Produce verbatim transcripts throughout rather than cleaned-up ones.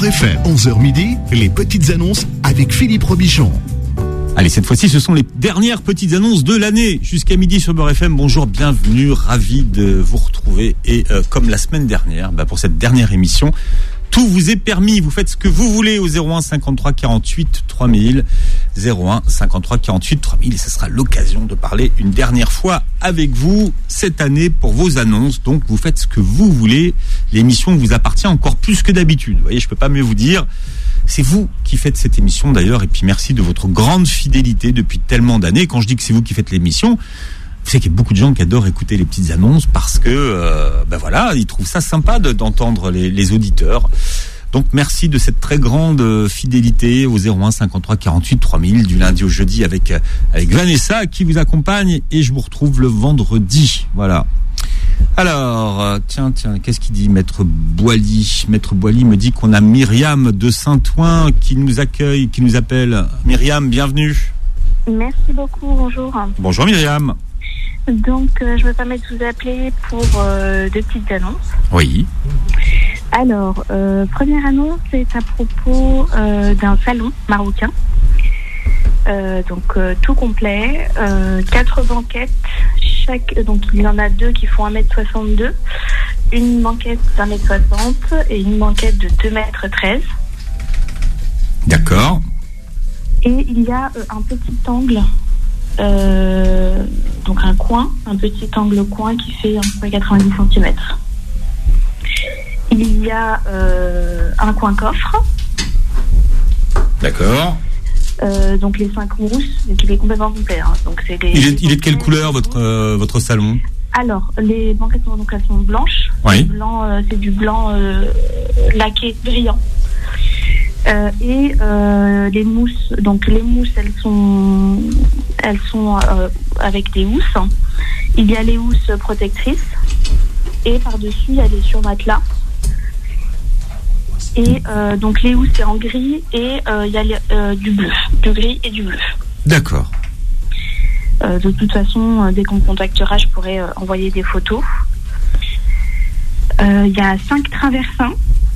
Beurre F M, onze heures midi, les petites annonces avec Philippe Robichon. Allez, cette fois-ci, ce sont les dernières petites annonces de l'année. Jusqu'à midi sur Beurre F M. Bonjour, bienvenue, ravi de vous retrouver. Et euh, comme la semaine dernière, bah, pour cette dernière émission, tout vous est permis. Vous faites ce que vous voulez au zéro un cinquante-trois quarante-huit trois mille. zéro un cinquante-trois quarante-huit trois mille. Et ce sera l'occasion de parler une dernière fois avec vous cette année pour vos annonces. Donc, vous faites ce que vous voulez. L'émission vous appartient encore plus que d'habitude. Vous voyez, je peux pas mieux vous dire. C'est vous qui faites cette émission d'ailleurs, et puis merci de votre grande fidélité depuis tellement d'années. Quand je dis que c'est vous qui faites l'émission, vous savez qu'il y a beaucoup de gens qui adorent écouter les petites annonces parce que, euh, ben voilà, ils trouvent ça sympa de, d'entendre les, les auditeurs. Donc merci de cette très grande fidélité au zéro un cinquante-trois quarante-huit trois mille du lundi au jeudi avec avec Vanessa qui vous accompagne, et je vous retrouve le vendredi. Voilà. Alors, tiens, tiens, qu'est-ce qu'il dit, Maître Boily? Maître Boily me dit qu'on a Myriam de Saint-Ouen qui nous accueille, qui nous appelle. Myriam, bienvenue. Merci beaucoup, bonjour. Bonjour Myriam. Donc, euh, je me permets de vous appeler pour euh, deux petites annonces. Oui. Alors, euh, première annonce, c'est à propos euh, d'un salon marocain. Euh, donc, euh, tout complet, euh, quatre banquettes. Chaque, donc il y en a deux qui font un mètre soixante-deux, une banquette d'un mètre soixante et une banquette de deux mètres treize. D'accord. Et il y a euh, un petit angle, euh, donc un coin, un petit angle coin qui fait à peu près quatre-vingt-dix centimètres. Il y a euh, un coin coffre. D'accord. Euh, donc les cinq mousses, donc il est complètement complet. Hein. Donc c'est les, il, est, il est de quelle couleur votre euh, votre salon? Alors les banquettes sont, donc elles sont blanches. Oui. Blanc, euh, c'est du blanc euh, laqué brillant. Euh, et euh, les mousses, donc les mousses, elles sont elles sont euh, avec des housses. Il y a les housses protectrices et par-dessus il y a les surmatelas. Et euh, donc les housses c'est en gris et il euh, y a les, euh, du bleu, du gris et du bleu. D'accord. Euh, de toute façon, euh, dès qu'on me contactera, je pourrai euh, envoyer des photos. Il euh, y a cinq traversins.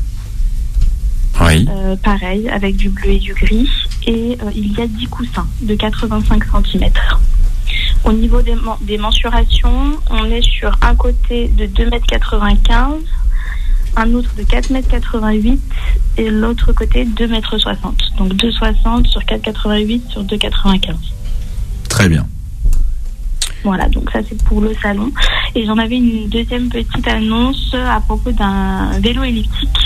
Oui. Euh, pareil, avec du bleu et du gris. Et euh, il y a dix coussins de quatre-vingt-cinq centimètres. Au niveau des, man- des mensurations, on est sur un côté de deux mètres quatre-vingt-quinze, un autre de quatre mètres quatre-vingt-huit et l'autre côté deux mètres soixante. Donc deux mètres soixante sur quatre mètres quatre-vingt-huit sur deux mètres quatre-vingt-quinze. Très bien. Voilà, donc ça c'est pour le salon. Et j'en avais une deuxième petite annonce à propos d'un vélo elliptique.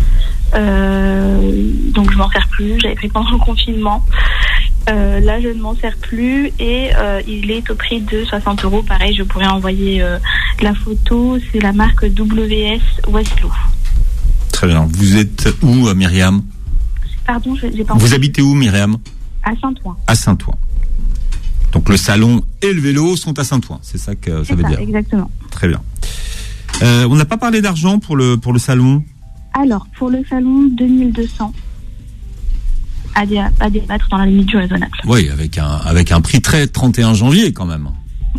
Euh, donc je m'en sers plus, j'avais pris pendant le confinement. Euh, là je ne m'en sers plus et euh, il est au prix de soixante euros. Pareil, je pourrais envoyer euh, la photo. C'est la marque W S Westlow. Très bien. Vous êtes où, Myriam? Pardon, je, j'ai pas Vous entendu. habitez où, Myriam? À Saint-Ouen. À Saint-Ouen. Donc le salon et le vélo sont à Saint-Ouen. C'est ça que ça C'est veut ça, dire. exactement. Très bien. Euh, on n'a pas parlé d'argent pour le pour le salon. Alors pour le salon, deux mille deux cents. À, dé- à débattre dans la limite du raisonnable. Oui, avec un avec un prix très trente et un janvier quand même.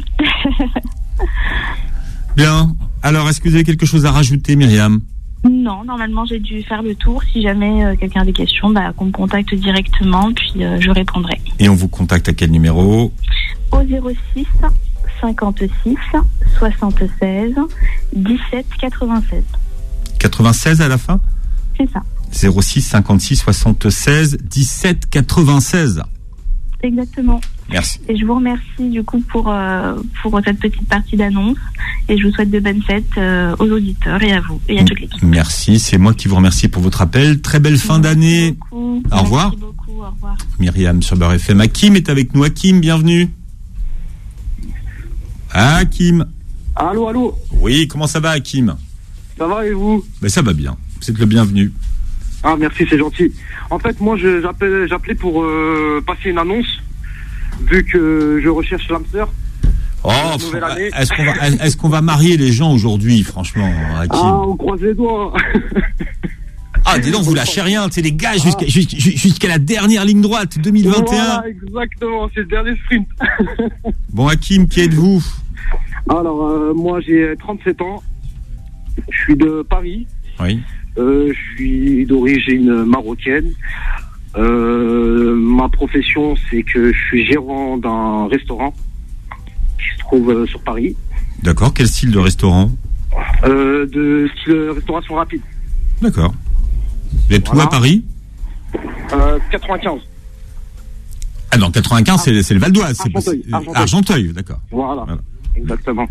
Bien. Alors, est-ce que vous avez quelque chose à rajouter, Myriam? Non, normalement j'ai dû faire le tour. Si jamais euh, quelqu'un a des questions, bah, qu'on me contacte directement, puis euh, je répondrai. Et on vous contacte à quel numéro? Au zéro six cinquante-six soixante-seize dix-sept quatre-vingt-seize. quatre-vingt-seize à la fin? C'est ça. zéro six cinquante-six soixante-seize dix-sept quatre-vingt-seize. Exactement. Merci. Et je vous remercie du coup pour, euh, pour cette petite partie d'annonce. Et je vous souhaite de bonnes fêtes euh, aux auditeurs et à vous et à toute l'équipe. Merci, c'est moi qui vous remercie pour votre appel. Très belle fin Merci d'année. beaucoup. Au revoir. Merci beaucoup, au revoir. Myriam sur Beurre F M. Hakim est avec nous. Hakim, bienvenue. Hakim. Allô, allô. Oui, comment ça va, Hakim? Ça va et vous? Ben, ça va bien. Vous êtes le bienvenu. Ah, merci, c'est gentil. En fait, moi, je, j'appelais, j'appelais pour euh, passer une annonce, vu que je recherche l'âme sœur. Oh, est-ce qu'on va, est-ce qu'on va marier les gens aujourd'hui, franchement, Hakim? Ah, on croise les doigts. Ah, dis donc, vous lâchez rien, c'est les gars, jusqu'à, jusqu'à, jusqu'à la dernière ligne droite, deux mille vingt et un. Voilà, exactement, c'est le dernier sprint. Bon, Hakim, qui êtes-vous? Alors, euh, moi, j'ai trente-sept ans. Je suis de Paris. Oui. Euh, je suis d'origine marocaine. Euh, ma profession, c'est que je suis gérant d'un restaurant qui se trouve euh, sur Paris. D'accord. Quel style de restaurant? Euh, de style restauration rapide. D'accord. Vous êtes Voilà. où à Paris? Euh, quatre-vingt-quinze. Ah non, quatre-vingt-quinze, c'est, c'est le Val d'Oise. C'est, Argenteuil, c'est, Argenteuil. Argenteuil, d'accord. Voilà. Voilà. Exactement.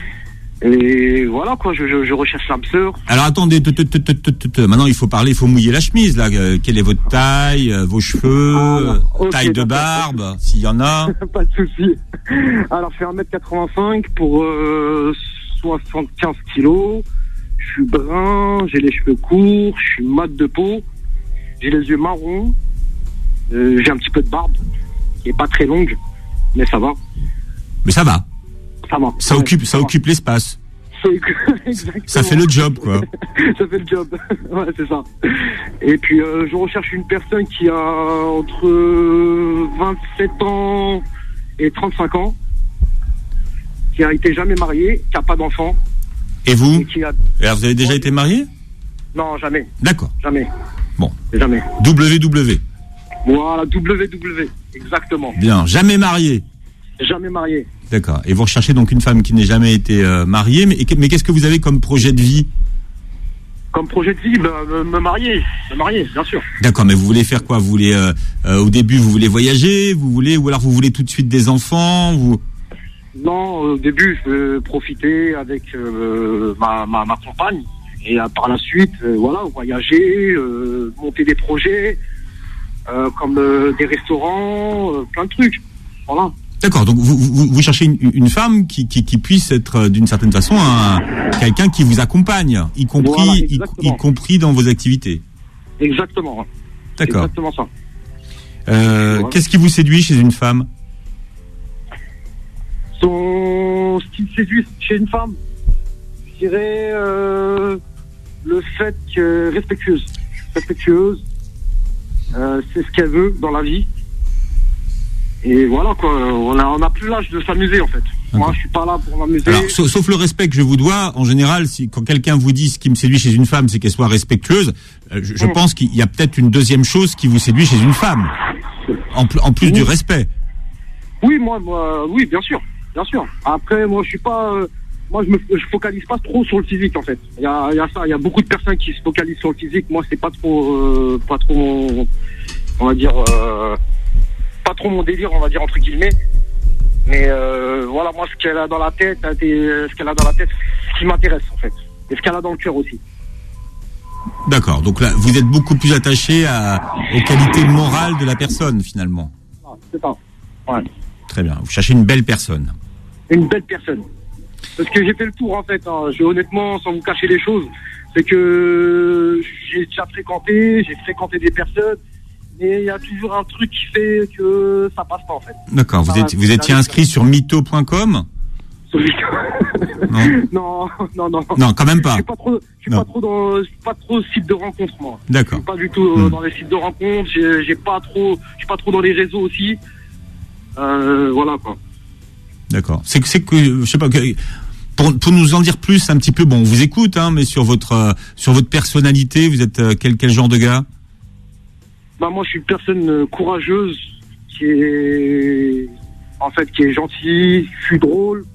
Et voilà quoi, je, je, je recherche l'âme sœur. Alors attendez, te- te- te- te- te- te- te- maintenant il faut parler, il faut mouiller la chemise là. Euh, Quelle est votre taille, euh, vos cheveux, Ah, euh, ok, taille de d'accord. barbe, s'il y en a. Pas de souci. Alors, je fais un mètre quatre-vingt-cinq pour euh, soixante-quinze kilos. Je suis brun, j'ai les cheveux courts, je suis mat de peau, j'ai les yeux marrons, euh, j'ai un petit peu de barbe, qui est pas très longue, mais ça va. Mais ça va, Ça va. ça Ouais, occupe, ça va. occupe l'espace. Ça occupe- Exactement. Ça fait le job quoi. Ça fait le job. Ouais, c'est ça. Et puis, euh, je recherche une personne qui a entre euh, vingt-sept ans et trente-cinq ans, qui a été jamais mariée, qui a pas d'enfant, Et et vous? qui a... Alors vous avez déjà Ouais. été marié? Non, jamais. D'accord. Jamais. Bon. Jamais. W W. Voilà, W W. Exactement. Bien. Jamais marié. Jamais marié. D'accord. Et vous recherchez donc une femme qui n'ait jamais été euh, mariée. Mais, mais qu'est-ce que vous avez comme projet de vie? Comme projet de vie, ben, me, me marier. Me marier, bien sûr. D'accord. Mais vous voulez faire quoi? Vous voulez euh, euh, au début vous voulez voyager, vous voulez ou alors vous voulez tout de suite des enfants? Vous Non, au début, je veux profiter avec euh, ma, ma, ma compagne. Et euh, par la suite, euh, voilà, voyager, euh, monter des projets, euh, comme euh, des restaurants, euh, plein de trucs. Voilà. D'accord, donc vous, vous, vous cherchez une, une femme qui, qui, qui puisse être euh, d'une certaine façon un, quelqu'un qui vous accompagne, y compris, Voilà, y, exactement. y compris dans vos activités. Exactement. D'accord. Exactement ça. Euh, Voilà. Qu'est-ce qui vous séduit chez une femme? Son ce qui me séduit chez une femme, je dirais euh, le fait que respectueuse. Respectueuse, euh, c'est ce qu'elle veut dans la vie. Et voilà quoi, on a, on a plus l'âge de s'amuser en fait. Moi, je suis pas là pour m'amuser. Alors, sauf, sauf le respect que je vous dois, en général, si quand quelqu'un vous dit ce qui me séduit chez une femme, c'est qu'elle soit respectueuse, euh, je, je Mm. pense qu'il y a peut-être une deuxième chose qui vous séduit chez une femme, en, pl- en plus Oui. du respect. Oui, moi, moi, oui, bien sûr, bien sûr. Après, moi, je suis pas, euh, moi, je me, je focalise pas trop sur le physique en fait. Il y a, il y a ça, il y a beaucoup de personnes qui se focalisent sur le physique. Moi, c'est pas trop, euh, pas trop mon, on va dire, euh, pas trop mon délire, on va dire entre guillemets. Mais euh, voilà, moi, ce qu'elle a dans la tête, hein, des- ce qu'elle a dans la tête, ce qui m'intéresse en fait, et ce qu'elle a dans le cœur aussi. D'accord, donc là, vous êtes beaucoup plus attaché à, aux qualités morales de la personne, finalement. Ah, c'est ça. Ouais. Très bien, vous cherchez une belle personne. Une belle personne. Parce que j'ai fait le tour en fait, hein. Je, honnêtement, sans vous cacher les choses, c'est que j'ai déjà fréquenté, j'ai fréquenté des personnes, mais il y a toujours un truc qui fait que ça passe pas en fait. D'accord, vous, Ah, êtes, vous ça étiez arrive. inscrit sur mytho point com? Non. non, non, non. Non, quand même Je pas. suis pas trop, je suis Non. pas trop dans, je suis pas trop site de rencontre moi. Je D'accord. suis pas du tout euh, Hmm. dans les sites de rencontre. J'ai, j'ai pas trop, je suis pas trop dans les réseaux aussi. Euh, voilà quoi. D'accord. C'est que, c'est que, je sais pas, que, pour, pour nous en dire plus un petit peu, bon, on vous écoute, hein, mais sur votre, euh, sur votre personnalité, vous êtes euh, quel, quel genre de gars? Bah moi je suis une personne euh, courageuse qui est en fait qui est gentille, je suis drôle,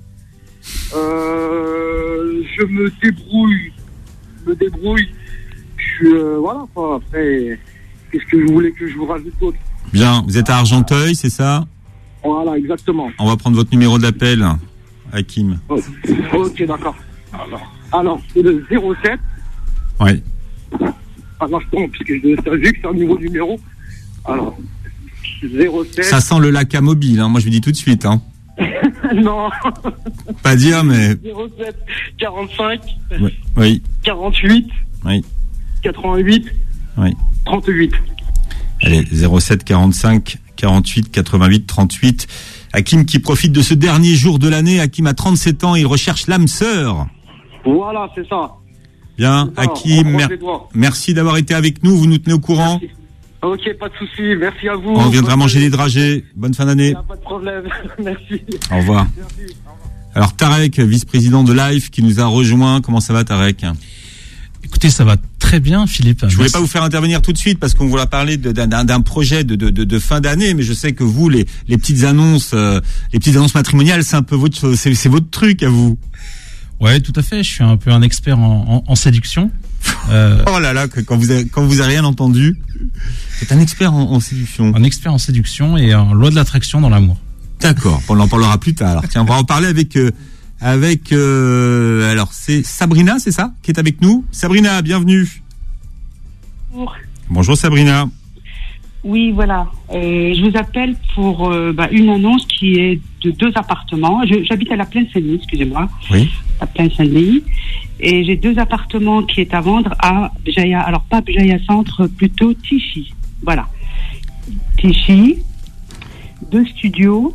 euh, je me débrouille, je me débrouille, je suis euh, voilà quoi. Après qu'est-ce que je voulais que je vous rajoute d'autre? Bien, vous êtes à Argenteuil, c'est ça? Voilà exactement. On va prendre votre numéro d'appel, Hakim. Oh, ok d'accord. Alors, alors c'est le zéro sept. Ouais. Un instant puisque je vu que c'est un nouveau numéro. Alors zéro sept. Ça sent le lac à mobile, hein, moi je vous dis tout de suite, hein. Non. Pas dire, mais. zéro sept quarante-cinq Ouais. Oui, quarante-huit oui, quatre-vingt-huit oui. trente-huit. Allez, zéro sept quarante-cinq quarante-huit quatre-vingt-huit trente-huit. Hakim qui profite de ce dernier jour de l'année. Hakim a trente-sept ans, il recherche l'âme sœur. Voilà, c'est ça. Bien, C'est ça, Hakim, on croise mer- les doigts. merci d'avoir été avec nous. Vous nous tenez au courant. Merci. Ok, pas de souci. Merci à vous. On viendra Bonne- manger des dragées. Bonne fin Il d'année. n'y a pas de problème. Merci. Au revoir. Merci. Alors Tarek, vice-président de Life, qui nous a rejoint. Comment ça va, Tarek? Écoutez, ça va très bien, Philippe. Je voulais pas vous faire intervenir tout de suite parce qu'on voulait parler de, d'un, d'un projet de, de, de, de fin d'année, mais je sais que vous, les, les petites annonces, euh, les petites annonces matrimoniales, c'est un peu votre, c'est, c'est votre truc à vous. Ouais, tout à fait. Je suis un peu un expert en, en, en séduction. Euh... oh là là, quand vous avez, quand vous avez rien entendu, c'est un expert en, en séduction. Un expert en séduction et en loi de l'attraction dans l'amour. D'accord. On en parlera plus tard. Alors tiens, on va en parler avec. Euh, Avec, euh, alors c'est Sabrina, c'est ça, qui est avec nous. Sabrina, bienvenue. Bonjour. Bonjour Sabrina. Oui, voilà. Euh, je vous appelle pour euh, bah, une annonce qui est de deux appartements. Je, j'habite à la Plaine Saint-Denis, excusez-moi. Oui. La Plaine Saint-Denis. Et j'ai deux appartements qui est à vendre à Béjaïa. Alors pas Béjaïa Centre, plutôt Tichy. Voilà. Tichy. Deux studios.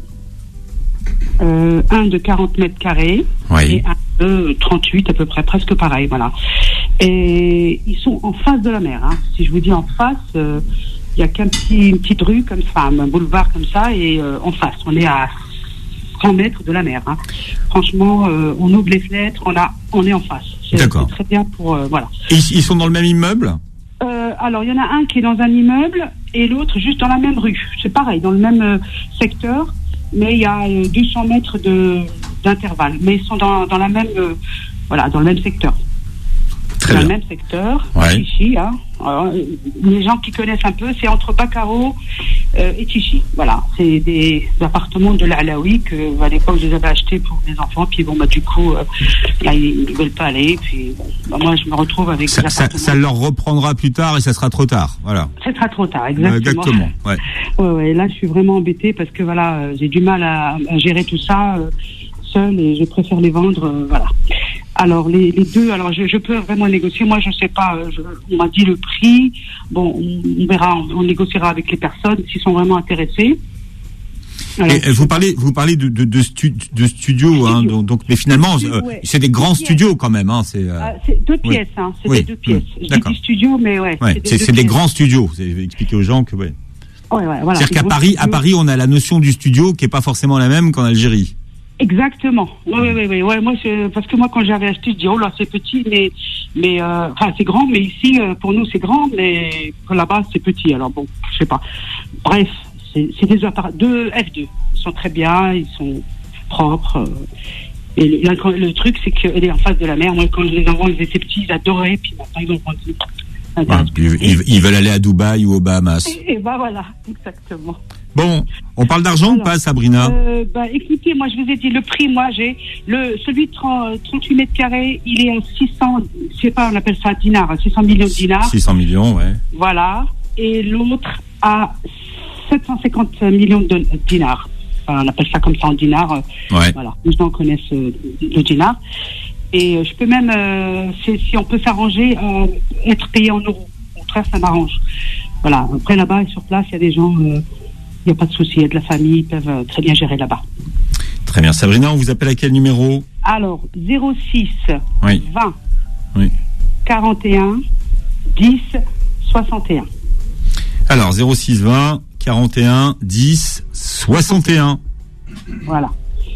Euh, un de quarante mètres carrés oui. et un de trente-huit à peu près, presque pareil, voilà. Et ils sont en face de la mer. Hein. Si je vous dis en face, il euh, y a qu'un petit, une petite rue comme ça, un boulevard comme ça, et euh, en face, on est à cent mètres de la mer. Hein. Franchement, euh, on ouvre les fenêtres, on a, on est en face. C'est, D'accord. C'est très bien pour euh, voilà. Et ils sont dans le même immeuble ? Euh, alors, il y en a un qui est dans un immeuble et l'autre juste dans la même rue. C'est pareil, dans le même euh, secteur. Mais il y a deux cents mètres de, d'intervalle. Mais ils sont dans, dans la même, euh, voilà, dans le même secteur. Très dans bien. le même secteur. Ouais. Tichy, hein. Alors, les gens qui connaissent un peu, c'est entre Baccaro euh, et Tichy. Voilà. C'est des, des appartements de l'Alaoui que, à l'époque, je les avais achetés pour mes enfants. Puis bon, bah, du coup, euh, là, ils ne veulent pas aller. Puis, bon, bah, moi, je me retrouve avec ça, des ça, appartements. ça leur reprendra plus tard et ça sera trop tard. Voilà. Ça sera trop tard, exactement. Exactement. Ouais. Ouais, ouais. Là, je suis vraiment embêtée parce que, voilà, euh, j'ai du mal à, à gérer tout ça euh, seule et je préfère les vendre, euh, voilà. Alors les, les deux, alors je, je peux vraiment négocier. Moi, je sais pas. Je, on m'a dit le prix. Bon, on, on verra. On, on négociera avec les personnes s'ils sont vraiment intéressés. Alors, et, vous parlez, vous parlez de de, de, stu, de studios, hein, donc, donc, mais finalement, studio, euh, ouais. c'est des grands studios quand même, hein. C'est, euh... ah, c'est deux pièces, oui. hein. C'est oui. des deux pièces. Mmh. Je D'accord. dis studio, mais ouais. ouais. C'est, des, c'est, c'est des grands studios. C'est expliquer aux gens que ouais. Ouais, ouais, voilà. C'est-à-dire qu'à Paris, à Paris, on a la notion du studio qui est pas forcément la même qu'en Algérie. Exactement. Oui, oui, oui, oui. Ouais, moi, c'est, parce que moi, quand j'avais acheté, je dis oh là, c'est petit, mais, mais, euh, enfin, c'est grand, mais ici, euh, pour nous, c'est grand, mais là-bas, c'est petit. Alors bon, je sais pas. Bref, c'est, c'est des appareils, deux F deux. Ils sont très bien, ils sont propres. Euh, et le, le truc, c'est qu'elle est en face de la mer. Moi, quand je les envoie, ils étaient petits, ils adoraient, puis maintenant, ils ont grandi. Ah, ils, ils, ils veulent aller à Dubaï ou aux Bahamas. Et, et ben voilà, exactement. Bon, on parle d'argent Alors, ou pas, Sabrina? euh, bah, écoutez, moi je vous ai dit le prix. Moi j'ai le celui de trente, trente-huit mètres carrés, il est à six cents. Je sais pas, on appelle ça dinars, six cents millions de dinars. six cents millions, ouais. Voilà. Et l'autre à sept cent cinquante millions de dinars. Enfin, on appelle ça comme ça en dinars. Ouais. Voilà. Les gens connaissent euh, le dinar. Et euh, je peux même, euh, si, si on peut s'arranger, euh, être payé en euros. Au contraire, ça m'arrange. Voilà. Après, là-bas, sur place, il y a des gens, il euh, n'y a pas de souci. Il y a de la famille, ils peuvent euh, très bien gérer là-bas. Très bien. Sabrina, on vous appelle à quel numéro? Alors, zéro six oui. vingt oui. quarante et un dix soixante et un. Alors, zéro six vingt quarante et un dix soixante et un. Voilà.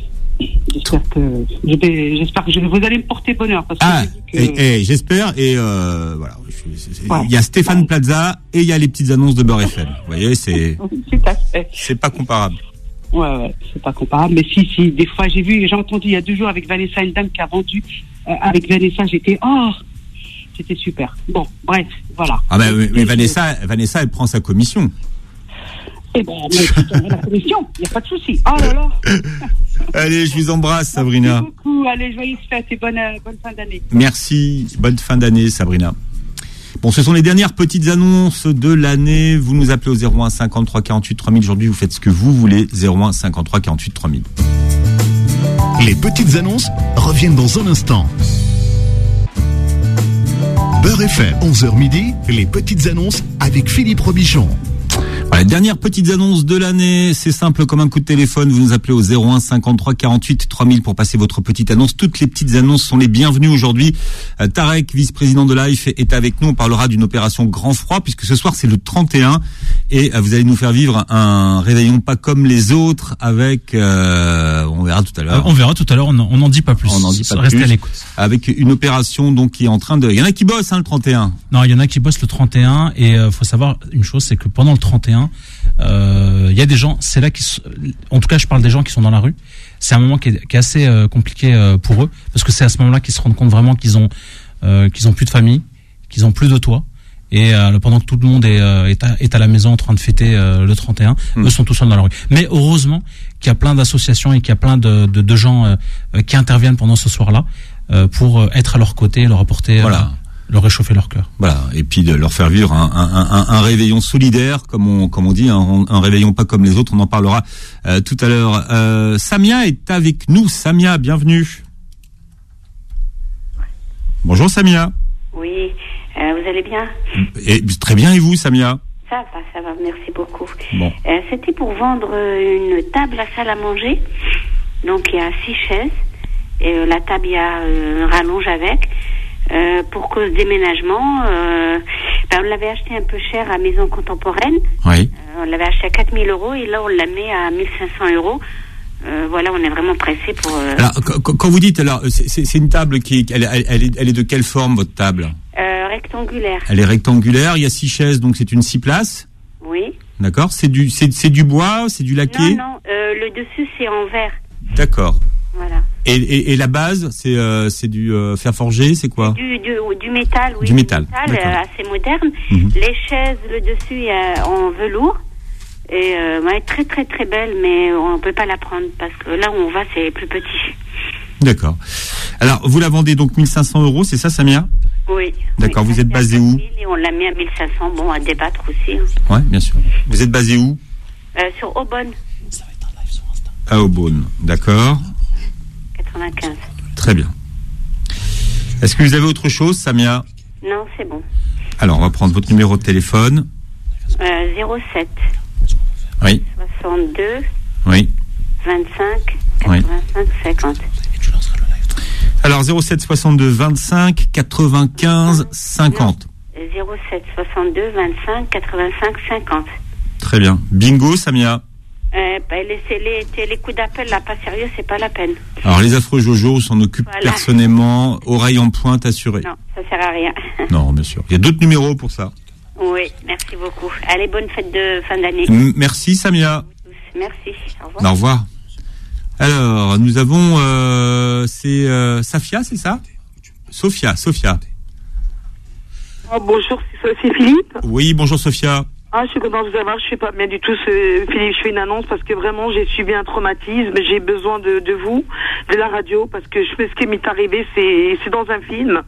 J'espère que je vais, j'espère que je, vous allez me porter bonheur parce que, ah, que... Et, et j'espère et euh, voilà. Il ouais. y a Stéphane ouais. Plaza et il y a les petites annonces de Beurre F M. Vous voyez, c'est tout à fait. C'est pas comparable. Ouais, ouais, c'est pas comparable. Mais si, si, des fois j'ai vu, j'ai entendu il y a deux jours avec Vanessa, une dame qui a vendu euh, avec Vanessa, j'étais oh, c'était super. Bon, bref, voilà. Ah ben, mais, mais Vanessa, Vanessa, elle prend sa commission. Eh ben, mais la commission, il n'y a pas de souci. Oh là là. Allez, je vous embrasse, Sabrina. Merci beaucoup. Allez, joyeuses fêtes et bonne, bonne fin d'année. Merci. Bonne fin d'année, Sabrina. Bon, ce sont les dernières petites annonces de l'année. Vous nous appelez au zéro un cinquante-trois quarante-huit trois mille. Aujourd'hui, vous faites ce que vous voulez. zéro un cinquante-trois quarante-huit trois mille. Les petites annonces reviennent dans un instant. Beurre F M, onze heures midi, les petites annonces avec Philippe Robichon. Voilà, dernière petite annonce de l'année, c'est simple comme un coup de téléphone, vous nous appelez au zéro un cinquante-trois quarante-huit trois mille pour passer votre petite annonce. Toutes les petites annonces sont les bienvenues aujourd'hui. Euh, Tarek, vice-président de Life, est avec nous. On parlera d'une opération grand froid puisque ce soir c'est le trente et un et euh, vous allez nous faire vivre un réveillon pas comme les autres avec, euh, on verra tout à l'heure. Euh, on verra tout à l'heure, on n'en dit pas plus. On n'en dit pas Restez plus. à l'écoute. Avec une opération donc qui est en train de... Il y en a qui bossent hein, le trente et un. Non, il y en a qui bossent le trente et un et euh, faut savoir une chose, c'est que pendant le trente et un, euh, il y a des gens, c'est là qui, en tout cas, je parle des gens qui sont dans la rue. C'est un moment qui est, qui est assez euh, compliqué euh, pour eux parce que c'est à ce moment-là qu'ils se rendent compte vraiment qu'ils ont euh, qu'ils ont plus de famille, qu'ils ont plus de toit. Et euh, pendant que tout le monde est, euh, est, à, est à la maison en train de fêter euh, le trente et un, mmh. eux sont tous seuls dans la rue. Mais heureusement qu'il y a plein d'associations et qu'il y a plein de, de, de gens euh, qui interviennent pendant ce soir-là euh, pour être à leur côté, leur apporter, voilà. euh, leur réchauffer leur cœur. Voilà, et puis de leur faire vivre un, un, un, un réveillon solidaire, comme on, comme on dit, un, un réveillon pas comme les autres. On en parlera euh, tout à l'heure. Euh, Samia est avec nous. Samia, bienvenue. Bonjour Samia. Oui. Euh, vous allez bien? Et, très bien, et vous, Samia? Ça va, ça va, merci beaucoup. Bon. Euh, c'était pour vendre une table à salle à manger. Donc, il y a six chaises. Et euh, la table, il y a euh, un rallonge avec. Euh, pour cause déménagement, euh, ben, on l'avait acheté un peu cher à Maison Contemporaine. Oui. Euh, on l'avait acheté à quatre mille euros et là, on l'a mis à mille cinq cents euros. Euh, voilà, on est vraiment pressé pour... Euh... Alors, quand, quand vous dites, alors, c'est, c'est une table qui, elle, elle, elle, est, elle est de quelle forme, votre table? euh, Rectangulaire. Elle est rectangulaire, il y a six chaises, donc c'est une six places. Oui. D'accord, c'est du, c'est, c'est du bois, c'est du laqué? Non, non, euh, le dessus, c'est en verre. D'accord. Voilà. Et, et, et la base, c'est, euh, c'est du euh, fer forgé, c'est quoi? du, du, du métal, oui. Du métal, du métal euh, assez moderne. Mmh. Les chaises, le dessus, euh, en velours. Et euh, ouais, très très très belle, mais on peut pas la prendre parce que là où on va, c'est plus petit. D'accord. Alors, vous la vendez donc mille cinq cents euros, c'est ça, Samia? Oui. D'accord, oui, vous êtes basé où? Et on l'a mis à mille cinq cents, bon, à débattre aussi. Hein. Ouais, bien sûr. Vous êtes basé où? euh, Sur Aubonne. Ça va être un live sur Insta. À Aubonne, d'accord. quatre-vingt-quinze. Très bien. Est-ce que vous avez autre chose, Samia? Non, c'est bon. Alors, on va prendre votre numéro de téléphone. Euh, zéro sept. Oui. soixante-deux. Oui. vingt-cinq. quatre-vingt-cinq. cinquante. Alors, zéro sept soixante-deux vingt-cinq quatre-vingt-quinze cinquante. zéro sept soixante-deux vingt-cinq quatre-vingt-cinq cinquante. Très bien. Bingo, Samia. Euh, bah, laissez les, les coups d'appel là, pas sérieux, c'est pas la peine. Alors, les affreux Jojo s'en occupent Voilà. personnellement, oreille en pointe assurée. Non, ça sert à rien. Non, bien sûr. Il y a d'autres numéros pour ça. Oui, merci beaucoup. Allez, bonne fête de fin d'année. M- merci, Samia. Merci. Au revoir. Au revoir. Alors, nous avons, euh, c'est euh, Safia, c'est ça? Sophia, Sophia. Oh, bonjour, c'est, c'est Philippe. Oui, bonjour Sophia. Ah, je suis contente de vous avoir. Je suis pas bien du tout, ce, Philippe. Je fais une annonce parce que vraiment, j'ai subi un traumatisme. J'ai besoin de, de vous, de la radio, parce que je sais ce qui m'est arrivé, c'est, c'est dans un film.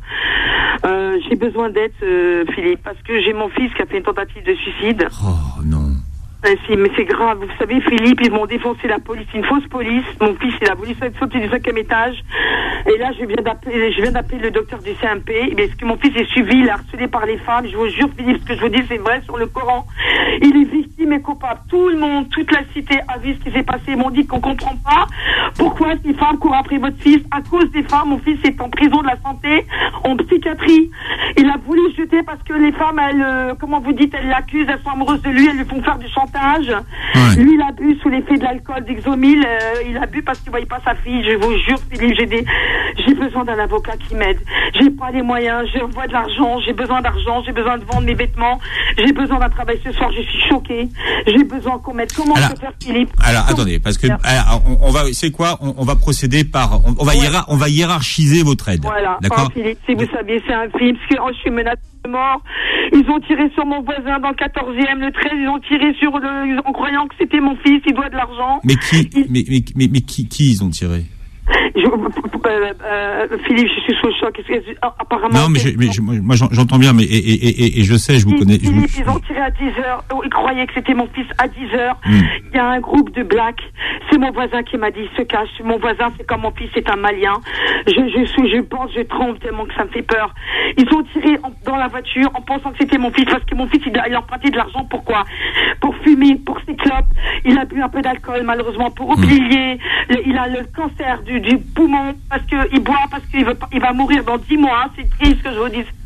Euh, j'ai besoin d'aide, euh, Philippe, parce que j'ai mon fils qui a fait une tentative de suicide. Oh non. Euh, si, mais c'est grave. Vous savez, Philippe, ils m'ont défoncé la police, une fausse police. Mon fils, il a voulu sauter du cinquième étage. Et là, je viens d'appeler, je viens d'appeler le docteur du C M P. Mais est-ce que mon fils est suivi, il est harcelé par les femmes? Je vous jure, Philippe, ce que je vous dis, c'est vrai sur le Coran. Il est victime et coupable. Tout le monde, toute la cité a vu ce qui s'est passé. Ils m'ont dit qu'on comprend pas pourquoi ces femmes courent après votre fils. À cause des femmes, mon fils est en prison de la santé, en psychiatrie. Il a voulu se jeter parce que les femmes, elles, euh, comment vous dites, elles l'accusent, elles sont amoureuses de lui, elles lui font faire du chantage. Ouais. Lui, il a bu sous l'effet de l'alcool, d'Ixomil. Euh, il a bu parce qu'il voyait pas sa fille. Je vous jure, Philippe, j'ai des, j'ai besoin d'un avocat qui m'aide. J'ai pas les moyens. J'envoie de l'argent. J'ai besoin d'argent. J'ai besoin de vendre mes vêtements. J'ai besoin d'un travail ce soir. Je suis choquée. J'ai besoin qu'on m'aide. Comment alors, je peux faire, Philippe? Alors, Comment attendez, parce que alors, on, on va, c'est quoi on, on va procéder par, on, on va ouais. hiérar, on va hiérarchiser votre aide. Voilà. D'accord. Oh, Philippe, si vous saviez, c'est un film. Parce que oh, je suis menacée de mort. Ils ont tiré sur mon voisin dans le quatorzième, le treize. Ils ont tiré sur le, en croyant que c'était mon fils. Il doit de l'argent. Mais qui, il... mais, mais, mais, mais qui, qui ils ont tiré? Je, euh, euh, Philippe, je suis sous le choc. Apparemment. Non, mais, je, mais je, moi j'entends bien, mais et, et, et, et je sais, je vous connais. Philippe, je... ils ont tiré à dix heures. Ils croyaient que c'était mon fils à dix heures. Mm. Il y a un groupe de blacks. C'est mon voisin qui m'a dit, il se cache. Mon voisin, c'est comme mon fils, c'est un Malien. Je, je, je, je pense, je tremble tellement que ça me fait peur. Ils ont tiré en, dans la voiture en pensant que c'était mon fils parce que mon fils, il a, il a emprunté de l'argent. Pourquoi? Pour fumer, pour ses clopes. Il a bu un peu d'alcool, malheureusement, pour oublier. Mm. Le, il a le cancer du, du poumon parce qu'il boit, parce qu'il veut, il va mourir dans dix mois. C'est triste que je vous dise.